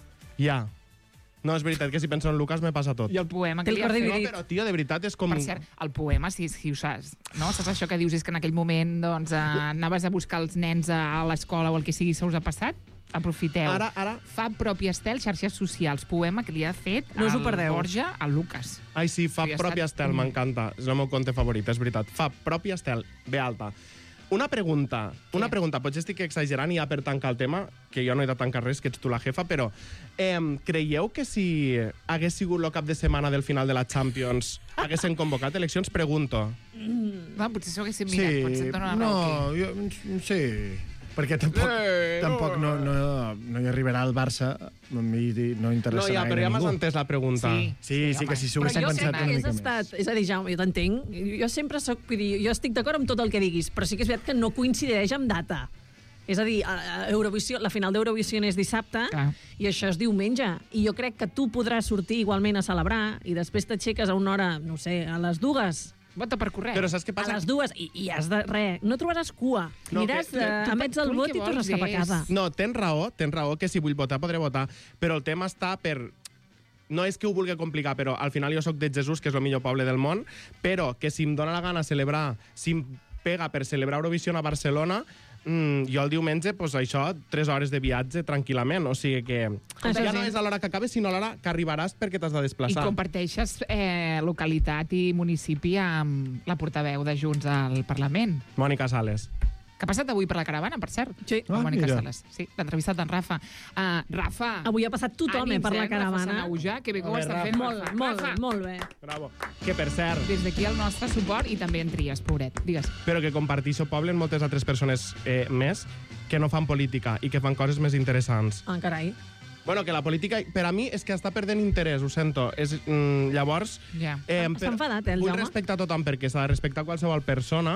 Ja. No, és veritat que si penso en Lucas me passa tot. i el poema Té que el li ha cor fet. dividit. Però, tio, de veritat, és com... Per cert, el poema, si, si ho saps, no? Saps això que dius és que en aquell moment doncs, eh, anaves a buscar els nens a, a l'escola o el que sigui, se us ha passat? Aprofiteu. Ara, ara... Fa propi estel, xarxes socials, poema que li ha fet No us ho el perdeu. Borja al Lucas. Ai, sí, fa Sí, ha propi estat estel, un- m'encanta. És el meu conte favorit, és veritat. Fa propi estel, ve alta. Una pregunta, una Què? pregunta, potser estic exagerant i ja per tancar el tema, que jo no he de tancar res, que ets tu la jefa, però eh, creieu que si hagués sigut el cap de setmana del final de la Champions haguessin convocat eleccions? Pregunto. Va, potser s'ho haguéssim mirat, potser et dona la no, raó. jo, sí, perquè tampoc, Eh, no. tampoc no, no, no hi arribarà al Barça, a mi no No, interessarà ja, però gaire ja m'has ningú. entès la pregunta. Sí. Sí, sí, home. que si s'ho Però haguessin jo pensat sempre una hagués mica estat... més. És a dir, Jaume, jo t'entenc. Jo sempre soc... Vull dir, jo estic d'acord amb tot el que diguis, però sí que és veritat que no coincideix amb data. És a dir, a- a Eurovisió, la final d'Eurovisió és dissabte Clar. i això és diumenge. I jo crec que tu podràs sortir igualment a celebrar i després t'aixeques a una hora, no sé, a les dues, Vota per correu. Però saps què a passa? les dues, i, i has de... Res, no trobaràs cua. No, Aniràs, que- que eh, tu- emets tu el el vot que i tornes vols cap a és- casa. No, tens raó, tens raó que si vull votar podré votar, però el tema està per... No és que ho vulgui complicar, però al final jo sóc de Jesús, que és el millor poble del món, però que si em dóna la gana celebrar, si em pega per celebrar Eurovisió a Barcelona, mm, jo el diumenge, pues, això, tres hores de viatge tranquil·lament. O sigui que Això ja sí. no és a l'hora que acabes, sinó a l'hora que arribaràs perquè t'has de I desplaçar. comparteixes eh, localitat i municipi amb la portaveu de Junts al Parlament. Mònica Sales. Que ha passat avui per la caravana, per cert. Sí. La Ah, Mònica mira. Sales. Sí, l'ha entrevistat en Rafa. Uh, Rafa, Avui ha passat tothom eh, ànims, per la eh, Rafa caravana. Sanauja, que bé que ho A veure, està Rafa. fent. Molt, Rafa. molt, Rafa, molt bé. Bravo. Que, per cert, des d'aquí el nostre suport i també en Tries, pobret. Digues. però que comparteixo poble amb moltes altres persones eh, més que no fan política i que fan coses més interessants. Ah, carai. Bueno, que la política, per a mi, és que està perdent interès, ho sento. És, mm, llavors... Ja. Eh, Està enfadat, eh, el Vull Jaume? respectar a tothom perquè s'ha de respectar qualsevol persona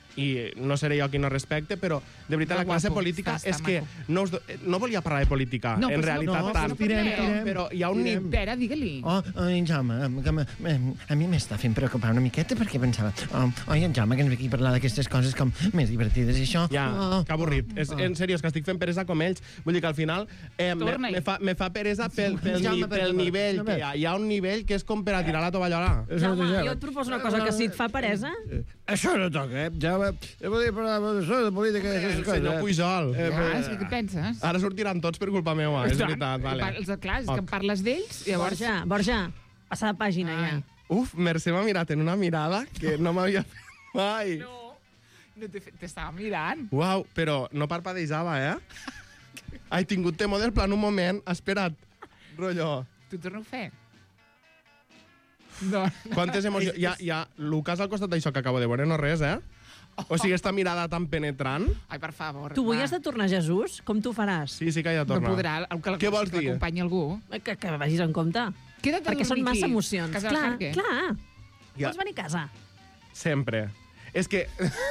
i no seré jo qui no respecte, però de veritat Però la classe guapo, política està- és està que maco. no, us do... eh, no volia parlar de política, No, en però realitat no, tant. però tirem, però, tirem. però hi ha un Tirem. nivell... Pere, digue-li. Oh, oh, en Jaume, que me- me- a mi m'està fent preocupar una miqueta perquè pensava, oh, oi, en Jaume, que ens ve aquí a parlar d'aquestes coses com més divertides i això. Ja, oh, que avorrit. oh, És, oh. en sèrio, és que estic fent peresa com ells. Vull dir que al final eh, me, Torna-hi. me, fa, me fa peresa pel, pel, Jaume, ni, pel perdona. nivell No que hi ha. Hi ha un nivell que és com per a tirar la tovallola. És Jaume, mateix, jo et proposo una cosa, que si et fa peresa... Això no toca, eh? Jaume, jo volia parlar d'això, de política i El aquestes coses. senyor eh? Pujol. Eh, Ah, és que què penses? Ara sortiran tots per culpa meva, és veritat. Vale. Parles, clar, és que Ok. parles d'ells, llavors... Borja, Borja, passa de pàgina ja. Ai. Uf, Mercè m'ha mirat en una mirada que no m'havia fet mai. No, no t'he fet- t'estava mirant. Uau, però no parpadejava, eh? He tingut temor del plan un moment. Espera't, rotllo. T'ho torno a fer. No. Quantes emocions... Hi ha, hi ha Lucas al costat d'això que acabo de veure, no res, eh? O sigui, esta mirada tan penetrant... Ai, per favor. Tu avui va. has de tornar a Jesús? Com tu faràs? Sí, sí que hi ha No torna. podrà. El que, Què vols que dir? l'acompanyi algú. Que, que vagis en compte. Queda't a Perquè són dormir massa aquí, emocions. casa del Clar, Jarque. clar. Ja. Vols venir a casa? Sempre. És que...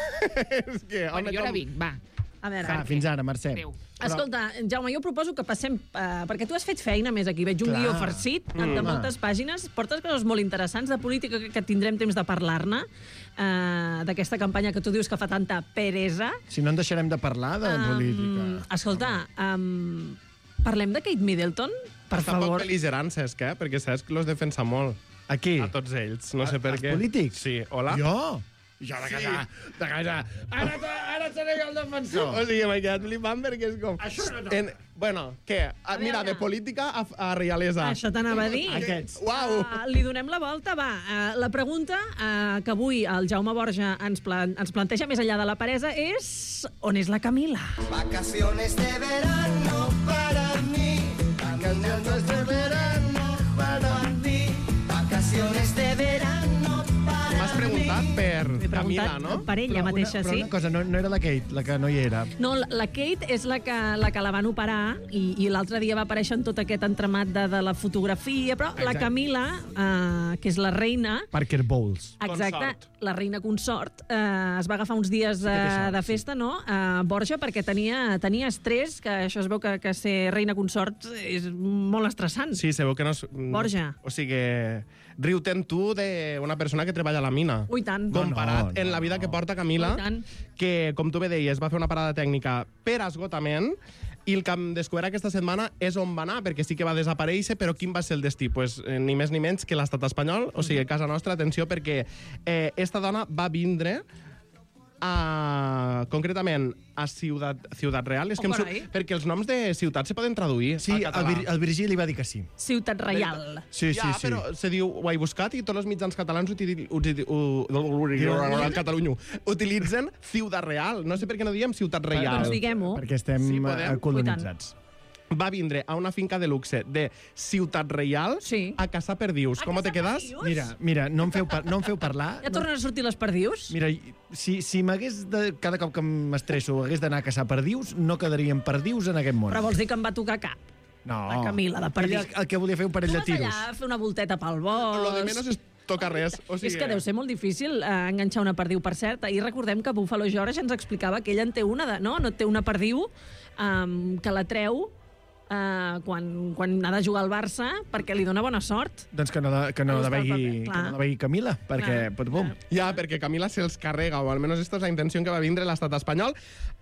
és que... Bueno, home, jo ara com- vinc, va. A veure, Va, fins ara, Mercè. Adéu. escolta, Jaume, jo proposo que passem... Uh, perquè tu has fet feina més aquí. Veig un Clar. guió farcit mm. de moltes pàgines. Portes coses molt interessants de política que, que tindrem temps de parlar-ne. Uh, d'aquesta campanya que tu dius que fa tanta peresa. Si no en deixarem de parlar de Um, política. Escolta, um, parlem de Kate Middleton, per Està favor. poc bel·ligerant, Cesc, eh? Perquè Cesc los defensa molt. Aquí? A tots ells. No sé per Els què. polítics? Sí. Hola? Jo? Jo de casa. De casa. Ara, ara seré jo el defensor. O sigui, m'he quedat flipant perquè és com... Això no, no. En, bueno, què? A, mira, veure. de política a, a reialesa. Això t'anava a dir. Aquests. Uau! Uh, li donem la volta, va. Uh, la pregunta uh, que avui el Jaume Borja ens, plan ens planteja més enllà de la peresa és on és la Camila? Vacaciones de verano para mí. Vacaciones de verano para mí. Vacaciones de verano para M'has preguntat per M'he Camila, preguntat no? per ella Però mateixa, una, però sí? una cosa, no, no era la Kate, la que no hi era. No, la, la Kate és la que la, que la van operar i, i l'altre dia va aparèixer en tot aquest entremat de, de la fotografia, però Exacte. la Camila, uh, que és la reina, Parker Bowles. exacte, Consort. la reina consort, uh, es va agafar uns dies que té uh, sort, de festa, no?, uh, Borja, perquè tenia, tenia estrès, que això es veu que, que ser reina consort és molt estressant. Sí, se veu que no... És... Borja. O sigui, riu-te'n tu d'una persona que treballa a la mina. Ui, tant. Comparat No, no, en la vida que porta Camila, Ui, tant. que, com tu bé deies, va fer una parada tècnica per esgotament, i el que hem descobert aquesta setmana és on va anar, perquè sí que va desaparèixer, però quin va ser el destí? Pues, eh, ni més ni menys que l'estat espanyol, o sigui, casa nostra, atenció, perquè eh, esta dona va vindre a, concretament a Ciutat, Ciutat Real. És Oh, que em surt, carai. perquè els noms de ciutats se poden traduir Sí, al el, català. Vir, el Virgili va dir que sí. Ciutat Reial. Sí, ja, sí, sí. però se diu, ho he buscat i tots els mitjans catalans util, util, util, Catalunya utilitzen Ciutat Real. No sé per què no diem Ciutat Real. Doncs diguem-ho. Perquè estem Sí, sí, podem. colonitzats. Va vindre a una finca de luxe de Ciutat Real Sí. a caçar perdius. A Com te caçar quedes? perdius? Mira, mira, no em feu, par no em feu parlar. Ja tornen a sortir les perdius? Mira, si, si m'hagués de... Cada cop que m'estresso hagués d'anar a caçar perdius, no quedarien perdius en aquest món. Però vols dir que em va tocar cap? No. La Camila, de perdius. Ella el que volia fer un parell Tu de vas tiros. allà a fer una volteta pel bosc... Lo de menys és toca res. O sigui, És que deu ser molt difícil eh, enganxar una perdiu. Per cert, ahir recordem que Buffalo George ens explicava que ell en té una, de, no? No té una perdiu um, que la treu uh, quan, quan ha de jugar al Barça perquè li dona bona sort. Doncs que no, de, que no, Buscar la el vegi, paper, que clar. no la vegi Camila, perquè... Clar, Pum, pum. Ja, perquè Camila se'ls carrega, o almenys aquesta és la intenció que va vindre l'estat espanyol,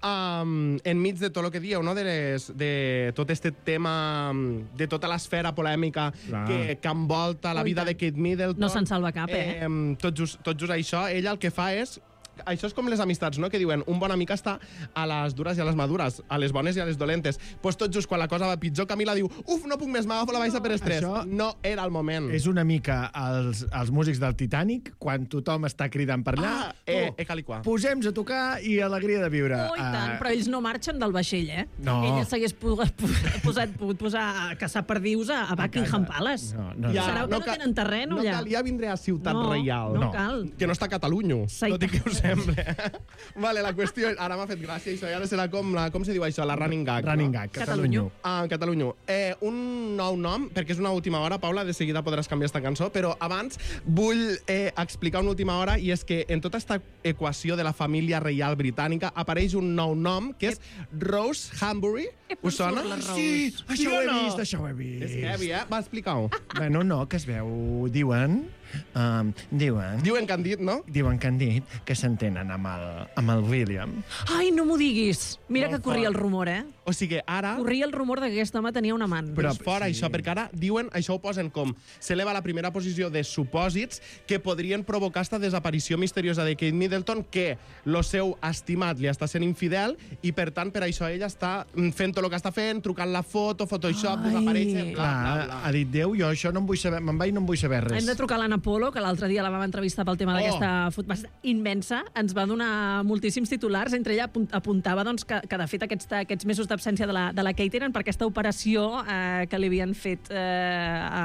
um, enmig de tot el que dieu, no? de, les, de tot este tema, de tota l'esfera polèmica Clar. que, que envolta la Ui, vida tant. de Kate Middleton. No se'n salva cap, eh? eh tot, just, tot just això, ella el que fa és... Això és com les amistats, no?, que diuen un bon amic està a les dures i a les madures, a les bones i a les dolentes. Doncs pues tot just quan la cosa va pitjor, Camila diu uf, no puc més, m'agafo la baixa per estrès. Això No era el moment. És una mica els, els músics del Titanic, quan tothom està cridant per allà. Ah, eh, tu, eh, cal i qua. Posem-nos a tocar i alegria de viure. Oh, i tant, Ah, però ells no marxen del vaixell, eh? No. Ella s'hagués pogut, posat, pogut posar a caçar perdius a, a Buckingham Palace. No, no, Ja, Serà que no, ca- tenen terreny, no allà? calia vindre a Ciutat No, Reial. no No. cal. Que no està a Catalunya, Sai- tot i que us sembla. Vale, la qüestió... Ara m'ha fet gràcia això, i ara serà com, la, com se diu això, la running gag. Running no? gag, Catalunya. Catalunya. Ah, en Catalunya. Eh, un nou nom, perquè és una última hora, Paula, de seguida podràs canviar esta cançó, però abans vull eh, explicar una última hora, i és que en tota esta equació de la família reial britànica apareix un nou nom, que és Rose Hambury. Us sona? surt la Rose. Sí, això ho he no? vist, això ho he vist. És heavy, eh? Va, explica-ho. Bueno, no, que es veu... Diuen... Um, diuen... Diuen que han dit, no? Diuen que han dit que s'entenen amb el, amb el William. Ai, no m'ho diguis. Mira Molt que corria fort. el rumor, eh? O sigui, ara... Corria el rumor de que aquest home tenia un amant. Però Però- fora sí. això, perquè ara diuen, això ho posen com s'eleva a la primera posició de supòsits que podrien provocar esta desaparició misteriosa de Kate Middleton, que el seu estimat li està sent infidel i, per tant, per això ella està mm, fent tot el que està fent, trucant la foto, Photoshop, Ai. desaparèixer, bla, bla, Clar, bla. ha dit Déu, jo això no en vull saber, me'n vaig i no en vull saber res. Hem de trucar a l'Anna Polo, que l'altre dia la vam entrevistar pel tema Oh. d'aquesta futbol immensa. Ens va donar moltíssims titulars. Entre ella apunt- apuntava doncs, que, que, de fet, aquests, aquests mesos d'absència de, la, de la Kate eren per aquesta operació eh, que li havien fet eh, a, a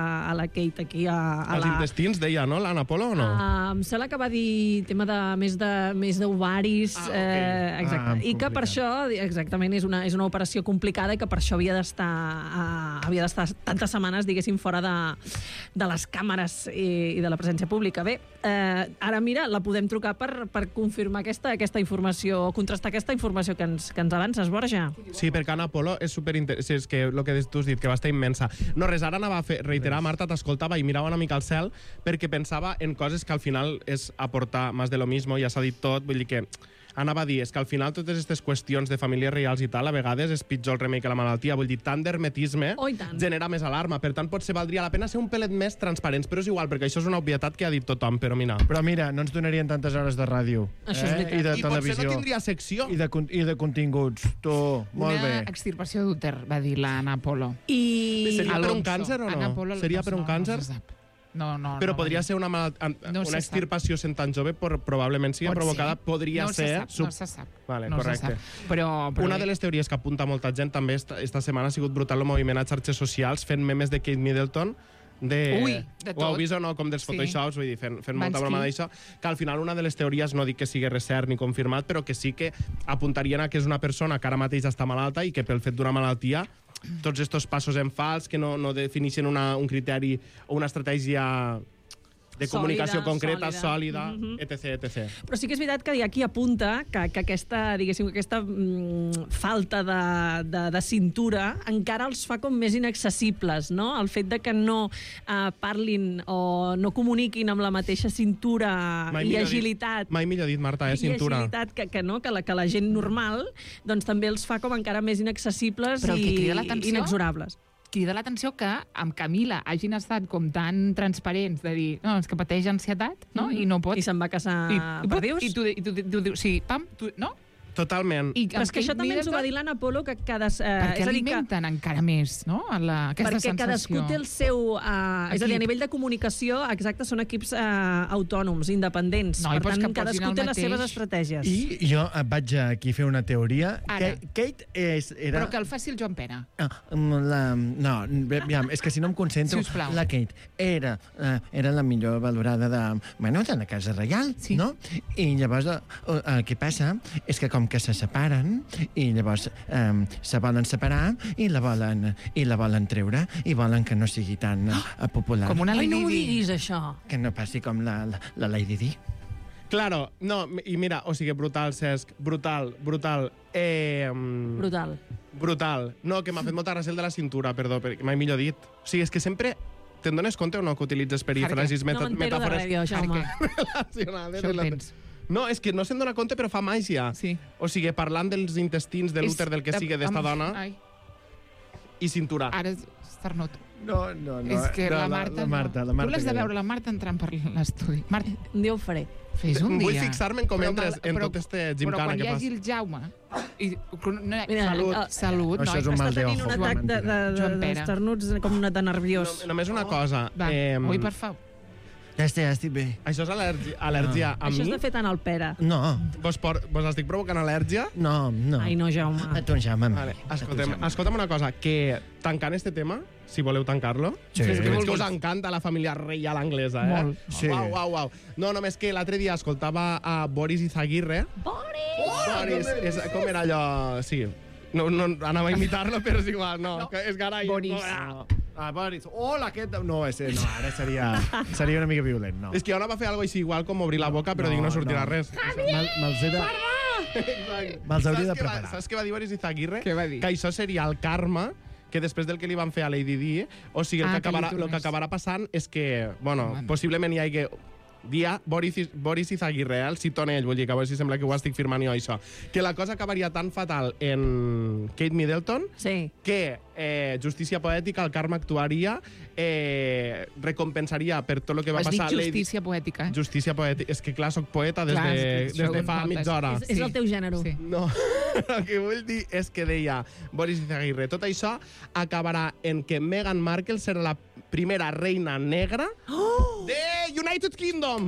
la Kate aquí a, a Els la... intestins, deia, no? L'Anna Polo o no? Uh, em sembla que va dir tema de més de més d'ovaris, Ah, ok. eh, exacte. Ah, I que per això, exactament, és una, és una operació complicada i que per això havia d'estar uh, havia d'estar tantes setmanes, diguéssim, fora de, de les càmeres i, i de la presència pública. Bé, eh, ara mira, la podem trucar per, per confirmar aquesta, aquesta informació, o contrastar aquesta informació que ens, que ens avances, Borja. Sí, perquè Anna Polo és superinteressant. Sí, és que el que tu has dit, que va estar immensa. No, res, ara anava a fer, reiterar, Marta, t'escoltava i mirava una mica al cel perquè pensava en coses que al final és aportar més de lo mismo, ja s'ha dit tot, vull dir que anava a dir, és que al final totes aquestes qüestions de famílies reials i tal, a vegades és pitjor el remei que la malaltia. Vull dir, tant d'hermetisme Oh, i tant. genera més alarma. Per tant, potser valdria la pena ser un pelet més transparents, però és igual, perquè això és una obvietat que ha dit tothom, però mira. Però mira, no ens donarien tantes hores de ràdio. Això és veritat. I de I potser televisió. no tindria secció. I de, con- I de continguts. Tu, molt Una bé. extirpació d'úter, va dir l'Anna Polo. I... Seria per un Alonso. càncer o no? Anna Polo, Seria per un no, càncer? No se sap. No, no, Però no, podria no. ser una, mal... No se una sap. extirpació sent tan jove, por... probablement sigui Pot provocada, ser. podria no ser... Se sap, sub- No se sap. Vale, no correcte. Se sap. Però, però Una de les teories que apunta molta gent també esta, esta setmana ha sigut brutal el moviment a xarxes socials fent memes de Kate Middleton de... Ui, de Ho heu tot. vist o no? Com dels Sí. photoshops, vull dir, fent, fent molta Mansky. broma d'això, que al final una de les teories, no dic que sigui res cert ni confirmat, però que sí que apuntarien a que és una persona que ara mateix està malalta i que pel fet d'una malaltia tots estos passos en fals que no, no defineixen una, un criteri o una estratègia de comunicació Sòlida, concreta, sòlida. sòlida, Mhm. etc, etcètera. Però sí que és veritat que hi ha qui apunta que, que aquesta, diguéssim, aquesta mm, falta de, de, de cintura encara els fa com més inaccessibles, no? El fet de que no eh, parlin o no comuniquin amb la mateixa cintura Mai i millor dit. agilitat Mai millor dit, Marta, eh, i cintura. agilitat que, que, no, que, la, que la gent normal doncs també els fa com encara més inaccessibles Però el que i crida l'atenció- inexorables. crida l'atenció que amb Camila hagin estat com tan transparents de dir, no, és que pateix ansietat, no? I no pot... I se'n va casar I, per i, dius? I tu, i tu, tu, tu, sí, pam, tu, no? Totalment. I Però és que això també ens ho va dir l'Anna Polo, que cada... Eh, perquè és a dir, que, alimenten encara més, no? A la, aquesta perquè sensació. cadascú té el seu... Uh, és a dir, a Equip. nivell de comunicació, exacte, són equips uh, autònoms, independents. No, i per vols tant, que posin cadascú el té les mateix. seves estratègies. I jo eh, vaig aquí a fer una teoria. Ara. Que Kate és, era... Però que el faci el Joan Pere. Ah, la, no, bé, aviam, és que si no em concentro... Sisplau. La Kate era, eh, era la millor valorada de, bueno, de la Casa Reial, Sí. no? I llavors eh, el que passa és que com que se separen i llavors eh, se volen separar i la volen, i la volen treure i volen que no sigui tan eh, popular. Com una Ai, no Lady ho Di. diguis, això. Que no passi com la, la, la Lady Di. Claro, no, i mira, o sigui, brutal, Cesc, brutal, brutal. Eh, mm, Brutal. brutal. No, que m'ha fet molta gràcia el de la cintura, perdó, perquè mai millor dit. O sigui, és que sempre te'n dones compte o no que utilitzes perífrasis, No meta m'entero de metàfores res, jo, Jaume. relacionades? Això ho amb la- tens. No, és que no se'n dona compte, però fa màgia. Sí. O sigui, parlant dels intestins, de l'úter, del que És- sigui d'esta amb- dona, Ai, i cintura. ara és esternut. No, no, no. és que no, la Marta... La, la Marta, la Marta. Tu l'has de que- veure, la Marta entrant per l'estudi. Marta, Un dia ho faré. fes un dia. Vull fixar-me en com Però entres mal- en però- tot este Però gimcana quan que hi fas. hagi el Jaume... I, no, Mira, salut, el- salut. Això noi, és un Està mal de tenint un ojo, atac de, mentida. de, de, Joan Pere. d'esternuts com una de nerviós. No, només una cosa. Va, eh, ui, per favor. Ja estic, ja estic bé. Això és al·lèrgia, al·lèrgia a Això és mi? de fer tant al Pere. No, Vos, por, vos estic provocant al·lèrgia? no, no. Ai, no, A Jaume. tu, Jaume. Vale, escolta'm, escolta'm una cosa, que tancant este tema, si voleu tancar-lo, Sí. és que veig que us encanta la família reial anglesa, eh? Molt. Sí. Uau, uau, uau. No, només que l'altre dia escoltava a Boris Izaguirre. Boris! Boris, és, com era allò... Sí, no, no anava a imitar-lo, però és igual, no. no. És carai. Boris. No, Ah, Boris. Hola, aquest... No, ese, no, ara seria, seria una mica violent, no. és que ara va fer alguna cosa així igual com obrir la boca, però No, dic no sortirà no. res. Me'ls me he de... Me'ls hauria de Saps què va- preparar. Saps què va dir Boris Izaguirre? Què va dir? Que això seria el karma que després del que li van fer a Lady Di, o sigui, el, Ah, que, que li acabarà, el que tornés. acabarà passant és que, bueno, Home. possiblement hi hagi dia Boris, Boris Izaguirre, eh, el cito en ell, vull dir que a veure si sembla que ho estic firmant jo, això. Que la cosa acabaria tan fatal en Kate Middleton Sí. que eh, justícia poètica, el karma actuaria, eh, recompensaria per tot el que va Has dit passar a Lady... justícia poètica, eh? Justícia poètica. És que, clar, soc poeta des, Clar, de, és que des això de ho fa notes. mitja hora. És, és el teu gènere. Sí. No, el que vull dir és que deia Boris Izaguirre, tot això acabarà en que Meghan Markle serà la primera reina negra oh! de United Kingdom.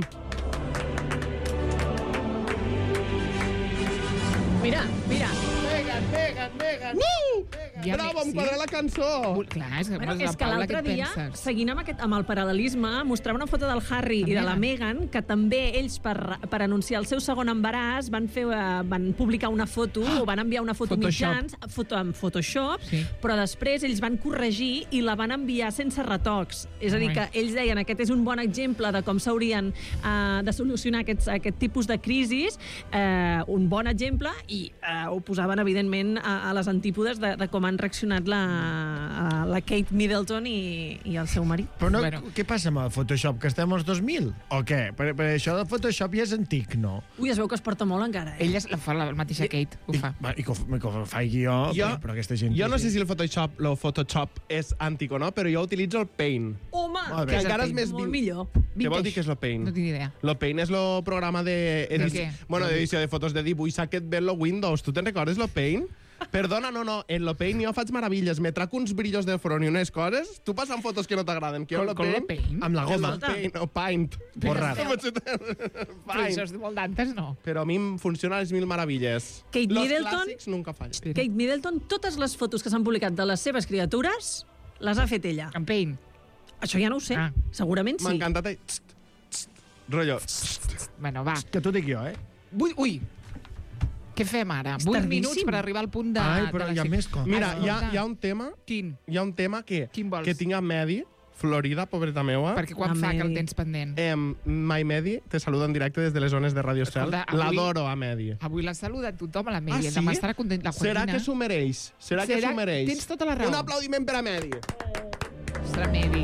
Mira, mira. Meghan, Meghan, Meghan. Uh! hi ha Bravo, més, em sí? quadra la cançó! Clar, és que, Bueno, la és que Paula, l'altre què et dia, penses? seguint amb, aquest, amb el paral·lelisme, mostrava una foto del Harry La i de la Meghan. Meghan, que també ells, per, per anunciar el seu segon embaràs, van, fer, eh, van publicar una foto, o van enviar una foto Photoshop. mitjans, foto amb Photoshop, Sí. però després ells van corregir i la van enviar sense retocs. És a dir, Ai. que ells deien aquest és un bon exemple de com s'haurien eh, de solucionar aquests, aquest tipus de crisis, eh, un bon exemple, i eh, ho posaven, evidentment, a, a les antípodes de, de com han reaccionat la, a, la Kate Middleton i, i el seu marit. Però no, Bueno. què passa amb el Photoshop? Que estem als dos mil? O què? Per, per això del Photoshop ja és antic, no? Ui, es veu que es porta molt encara, eh? Ella és la, fa la mateixa Kate, ho fa. I, i que, ho- que ho faci jo, Jo, però, però aquesta gent... jo no sé si el Photoshop, el Photoshop és antic o no, però jo utilitzo el Paint. Home, Molt Que bé. és el encara és Paint? més... molt vin- millor. Què vol dir que és el Paint? No tinc idea. Lo Paint és el programa de... De edici- què? Bueno, d'edició de fotos de dibuix aquest ve en lo Windows. Tu te'n recordes lo Paint? Perdona, no, no, en lo Paint jo faig meravelles. Me trac uns brillos de front i unes coses. Tu passant fotos que no t'agraden. Que jo Con, lo con lo Paint... Paint? Amb la goma. El Paint, o Paint. Borrat. Però això és molt d'antes, no? Però a mi em funciona a les mil meravilles. Kate Los Middleton- clàssics nunca fallen. Kate Middleton, totes les fotos que s'han publicat de les seves criatures, les ha fet ella. En Paint. Això ja no ho sé. Ah. Segurament M'ha sí. encantat. Rollo. Bueno, va. Que t'ho dic jo, eh? Vull, ui, què fem ara? Vuit tardíssim. minuts per arribar al punt de... Ai, però de la hi ha sec- més coses. Mira, Ah, hi ha, escolta. hi ha un tema... Quin? Hi ha un tema que, Quin vols? que tinc a Medi, Florida, pobreta meua. Perquè quan La fa que el Medi. tens pendent? Eh, My Medi te saluda en directe des de les zones de Radio Estel. Escolta, avui- L'adoro, a Medi. Avui l'ha saludat tothom a la Ah, Medi. sí? Demà estarà content. La Serà Joaquina. que s'ho mereix. Serà, que Serà- s'ho mereix. tens tota la raó. Un aplaudiment per a Medi. Ostres, Medi.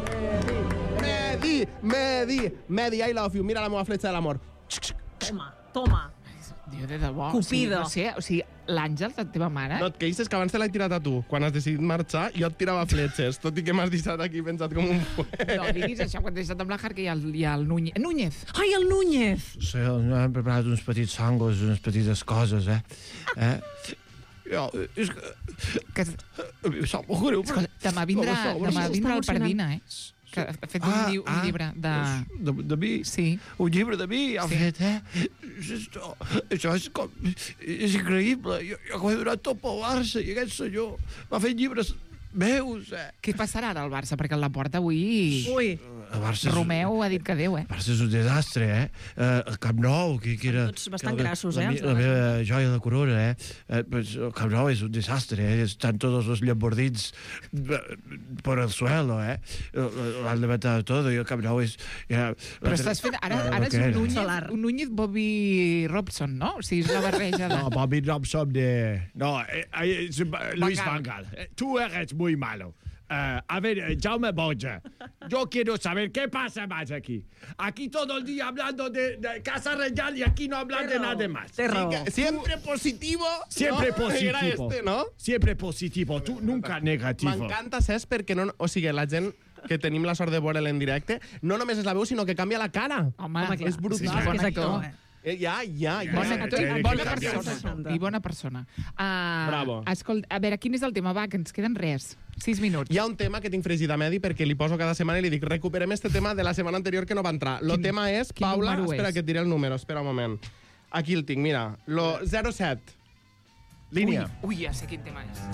Medi, Medi, Medi, I love you. Mira la meva fletxa de l'amor. Toma, toma. Diu, de debò. Cupido. O sigui, no sé, o sigui, l'Àngel, la teva mare... No et queixes que abans te l'he tirat a tu. Quan has decidit marxar, jo et tirava fletxes, tot i que m'has deixat aquí pensat com un fuet. No diguis això, quan t'he estat amb la Jar, que hi ha el, hi ha el Núñez. Núñez! Ai, el Núñez! Sí, hem preparat uns petits sangos, unes petites coses, eh? eh? Jo, és que... Que, Em sap molt greu, però... escolta, demà vindrà, No, demà està vindrà el emocionant. Pardina, eh? Que ha fet un, Ah, lli un ah, llibre de... De, de mi? Sí. Un llibre de mi, ha Sí. fet, eh? Això, això és com... És increïble. Jo, jo ho he donat tot pel Barça i aquest senyor m'ha fet llibres meus, eh? Què passarà ara al Barça? Perquè el Laporta avui... Ui, El Barça és, Romeu ha dit que adéu, eh? el Barça és un desastre, eh? eh el Camp Nou, que, que era... Tots bastant que la- grassos, la, eh, mi- els La, de meva joia de corona, eh? eh pues, el Camp Nou és un desastre, eh? Estan tots els llambordins eh, por el suelo, eh? Lo han levantado todo i el Camp Nou és... Ja, Però estàs fent... Ara, Eh, ara és què un era? Núñez, Solar. un Núñez Bobby Robson, no? O sigui, és la barreja de... No, Bobby Robson de... No, eh, eh, es- Luis Van Van Gaal. Eh, Tú eres muy malo. Eh, a ver, eh, Jaume Boja, yo quiero saber qué pasa más aquí. Aquí todo el día hablando de, de Casa Real y aquí no hablan de nada más. té raó. Siempre positivo. Siempre no? positivo. Era este, no? Siempre positivo, tú nunca negativo. M'encanta, saps? Perquè no... O sigui, la gent que tenim la sort de veure'l en directe, no només és la veu, sinó que canvia la cara. Home, Home, clar. És brutal. Sí, Clar, bon que és actor. actor, eh? Eh, ja, ja, ja. Bon Ja, actor i ja, bona ja, ja, persona. ja. I bona persona. Uh, Bravo. Escolta, a veure, quin és el tema? Va, que ens queden res. Sis minuts. Hi ha un tema que tinc fregit a Medi perquè li poso cada setmana i li dic recuperem este tema de la setmana anterior que no va entrar. Lo Quin- tema és, quin Paula, número espera és? que et diré el número, espera un moment. Aquí el tinc, mira. Lo zero set. Línia. Ui, ui, ja sé quin tema és.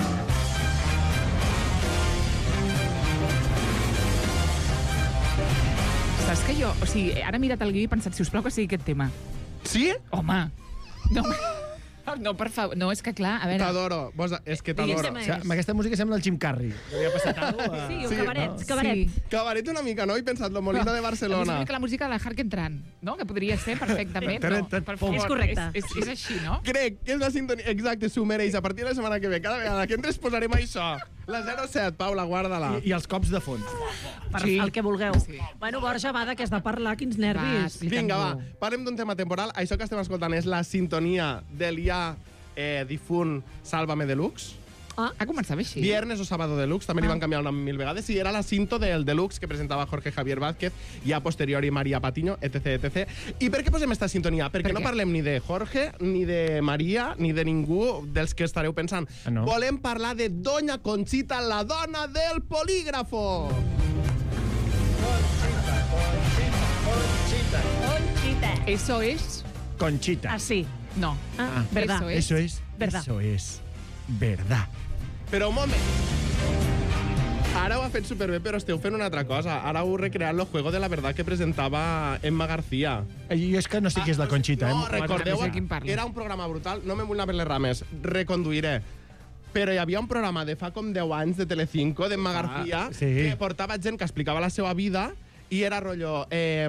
Saps que jo... O sigui, ara he mirat el guió i he pensat, sisplau, que sigui aquest tema. Sí? Home! No, no, per favor. No, és que clar, a veure... T'adoro. Bosa, és que Digues t'adoro. tema O sigui, amb aquesta música sembla el Jim Carrey. Havia passat alguna cosa? Sí, un Sí, cabaret, no? cabaret. Sí. Cabaret una mica, no? He pensat, lo Molino de És Barcelona. una mica la música de la Hark entrant, no? Que podria ser perfectament. Tere, No, tere, per pom. favor. És correcte. És, és, és així, no? Crec que és la sintonia... Exacte, s'ho mereix. A partir de la setmana que ve, cada vegada que entres posarem això. La zero set, Paula, guarda-la. I, I els cops de fons. Per Sí. el que vulgueu. Sí. Bueno, Borja, va, de què has de parlar? Quins Va, nervis. explica'ns-ho. Vinga, va, parlem d'un tema temporal. Això que estem escoltant és la sintonia del ja eh, difunt Sálvame Deluxe. Ah, Ah, començava així. Viernes o Sábado Deluxe, també li van canviar el nom mil vegades, i era la cinto del Deluxe que presentava Jorge Javier Vázquez i a posteriori María Patiño, etc, etcètera. I per què posem esta sintonia? Perquè Per no què? parlem ni de Jorge, ni de María, ni de ningú dels que estareu pensant. Ah, no? Volem parlar de Doña Conchita, la dona del polígrafo. Eso es... Conchita. ah sí. No. Ah, verdad. Eso es... Eso es... Verdad. Eso es... Verdad. Però un moment. Ara ho ha fet superbé, però esteu fent una altra cosa. Ara heu recreat el juego de la verdad que presentava Emma García. Jo és que no sé qui és la Conxita. No, eh? recordeu, no sé quin parla. era un programa brutal. No me vull anar per les rames. Reconduiré. Però hi havia un programa de fa com deu anys de Telecinco, d'Emma Ah, García, sí. que portava gent que explicava la seva vida i era rotllo... Eh,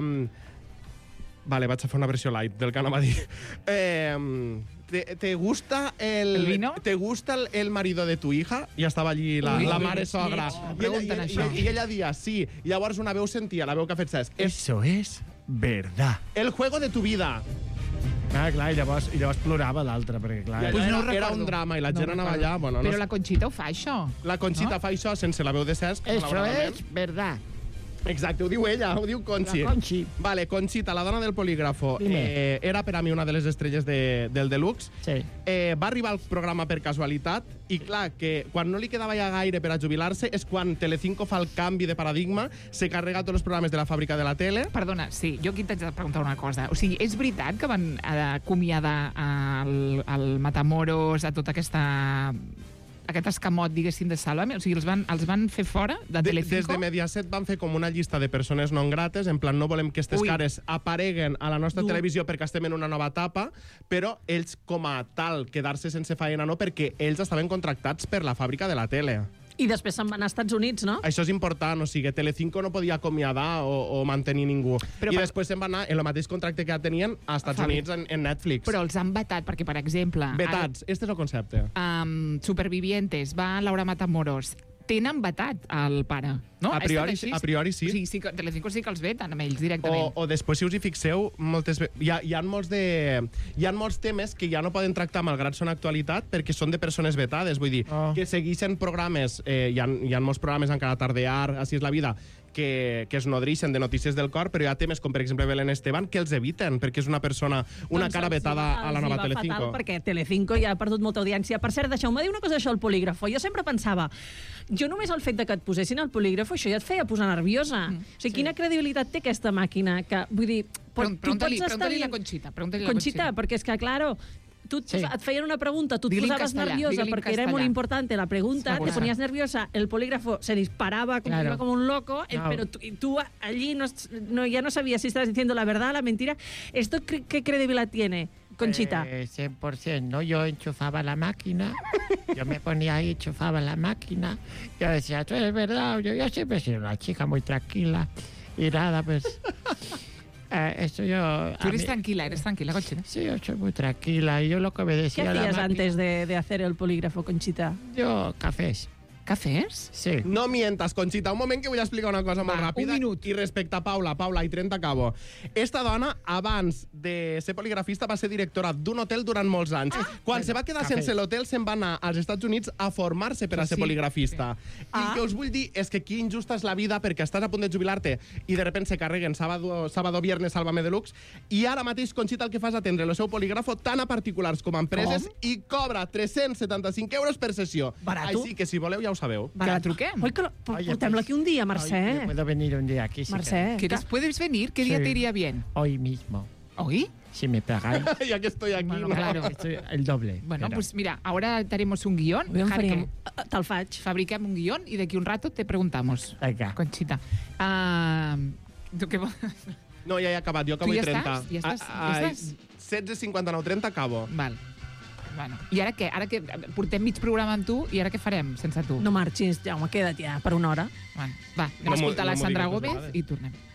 vale, vaig a fer una versió light del que anava a dir. Eh, te, te gusta el... ¿El vino? ¿Te gusta el, el marido de tu hija? I estava allí la, Ui, la ui, mare ui, sogra. ui, I, ella, i, pregunten i, això. I ella dia, sí. I llavors una veu sentia, la veu que ha fet Cesc. És Eso es verdad. el juego de tu vida. Ah, clar, i llavors, i llavors plorava l'altre, perquè clar... I Pues allò no ho era, era recordo. un drama i la No gent ho anava recordo. allà... Bueno, Però no, la Conxita ho fa, això. la Conxita No? fa això sense la veu de Cesc. Eso malauradament. es verdad. Exacte, ho diu ella, ho diu Conxi. La Conxi. Vale, Conxita, la dona del polígrafo, Dime. eh, era per a mi una de les estrelles de, del Deluxe. Sí. Eh, va arribar al programa per casualitat i, clar, que quan no li quedava ja gaire per a jubilar-se és quan Telecinco fa el canvi de paradigma, se carrega tots els programes de la fàbrica de la tele. Perdona, sí, jo aquí t'haig de preguntar una cosa. O sigui, és veritat que van eh, acomiadar al, al Matamoros, a tota aquesta aquest escamot, diguéssim, de Sálvame? O sigui, els van, els van fer fora de De, Telecinco? des de Mediaset van fer com una llista de persones non grates, en plan, no volem que aquestes Ui. cares apareguen a la nostra Du- televisió perquè estem en una nova etapa, però ells, com a tal, quedar-se sense faena no, perquè ells estaven contractats per la fàbrica de la tele. I després se'n van a Estats Units, no? Això és important, o sigui, Telecinco no podia acomiadar o, o mantenir ningú. Però I per- després se'n va anar, en el mateix contracte que ja tenien, a Estats Fabi. Units, en, en Netflix. Però els han vetat, perquè, per exemple... Vetats, este és el concepte. Um, Supervivientes, va Laura Matamoros, tenen vetat al pare, no? A Ha estat priori- així? a priori sí. O sigui, sí que, Telecinco sí que els veten amb ells O, directament. o després, si us hi fixeu, moltes, ve- hi, ha, hi, ha molts de, hi ha molts temes que ja no poden tractar malgrat són actualitat perquè són de persones vetades. Vull dir, Oh. que segueixen programes, eh, hi, ha, hi ha molts programes encara Tardear, Així és la vida, que, que es nodreixen de notícies del cor, però hi ha temes com, per exemple, Belén Esteban, que els eviten, perquè és una persona, una Doncs cara els hi vetada va- a la els hi nova va Telecinco. Fatal, perquè Telecinco ja ha perdut molta audiència. Per cert, deixeu-me dir una cosa això, el polígrafo. Jo sempre pensava, jo només el fet de que et posessin el polígrafo, això ja et feia posar nerviosa. Mm, o sigui, sí. Quina credibilitat té aquesta màquina? Que, vull dir, Pregun- tu Pregunta-li pots estar pregunta la dient- Conxita. Pregunta la Conxita, perquè és que, claro, tu Sí. sí. et feien una pregunta, tu et Digue-li en posaves castellà, nerviosa digue-li en perquè era castellà. molt importante la pregunta, Segura. te ponías nerviosa, el polígrafo se disparaba como, Claro. iba como un loco, eh, No. pero tú, y tú allí no, no, ya no sabías si estabas diciendo la verdad, la mentira. ¿Esto qué, qué credibilidad tiene, Conchita? Eh, cien por ciento, ¿no? Yo enchufaba la máquina, yo me ponía ahí, enchufaba la máquina, yo decía, esto es verdad, yo, yo siempre he sido una chica muy tranquila, y nada, pues... eh, esto yo... Tu a eres mí- tranquil·la, eres tranquil·la, Conxita. Sí, yo soy muy tranquila, y yo lo que me ¿Qué decía la hacías máquina- antes de, de hacer el polígrafo, Conchita? Yo, cafés, Cafès? sí. No mientas, Conxita. Un moment que vull explicar una cosa molt Va, ràpida. un minut. I respecte a Paula, Paula, i trenta acabo. Esta dona, abans de ser poligrafista, va ser directora d'un hotel durant molts anys. Ah. Quan se va quedar cafè. sense l'hotel, se'n va anar als Estats Units a formar-se per a Sí. ser poligrafista. I Ah. el que us vull dir és que que injusta és la vida perquè estàs a punt de jubilar-te i de repente se carreguen sábado, sábado viernes, Sálvame Deluxe, i ara mateix, Conxita, el que fas és atendre el seu polígrafo tant a particulars com a empreses Com? i cobra tres-cents setanta-cinc euros per sessió. Barato. Així que, si voleu, ja ho sabeu. Que la truquem. Oi, que lo- Oye, portem-la pues, aquí un dia, hoy Mercè. puedo venir un día aquí, si Mercè. ¿Quieres, ¿Puedes venir? ¿Qué día Sí. te iría bien? queréis. Hoy mismo, ¿Hoy? si me pagáis, Ja que estoy aquí, Bueno, no? claro. estoy el doble. Bueno, pero- pues mira, ahora haremos un guión. Avui en faríem... Harque- Ah, Te'l faig. Fabriquem un guión y de aquí un rato te preguntamos. Venga. Conchita. Ah, ¿tú qué? No, ja he acabat, jo acabo Tu ja i trenta. estàs? Ja estàs? A- a- Ja estàs? setze cinquanta-nou trenta acabo. Val. Bueno. I ara què? Ara que portem mig programa amb tu i ara què farem sense tu? No marxis, Jaume, queda't ja per una hora. Bueno, va, anem No a m'ho- escoltar no la m'ho Sandra digues dos Gómez vegades. i tornem.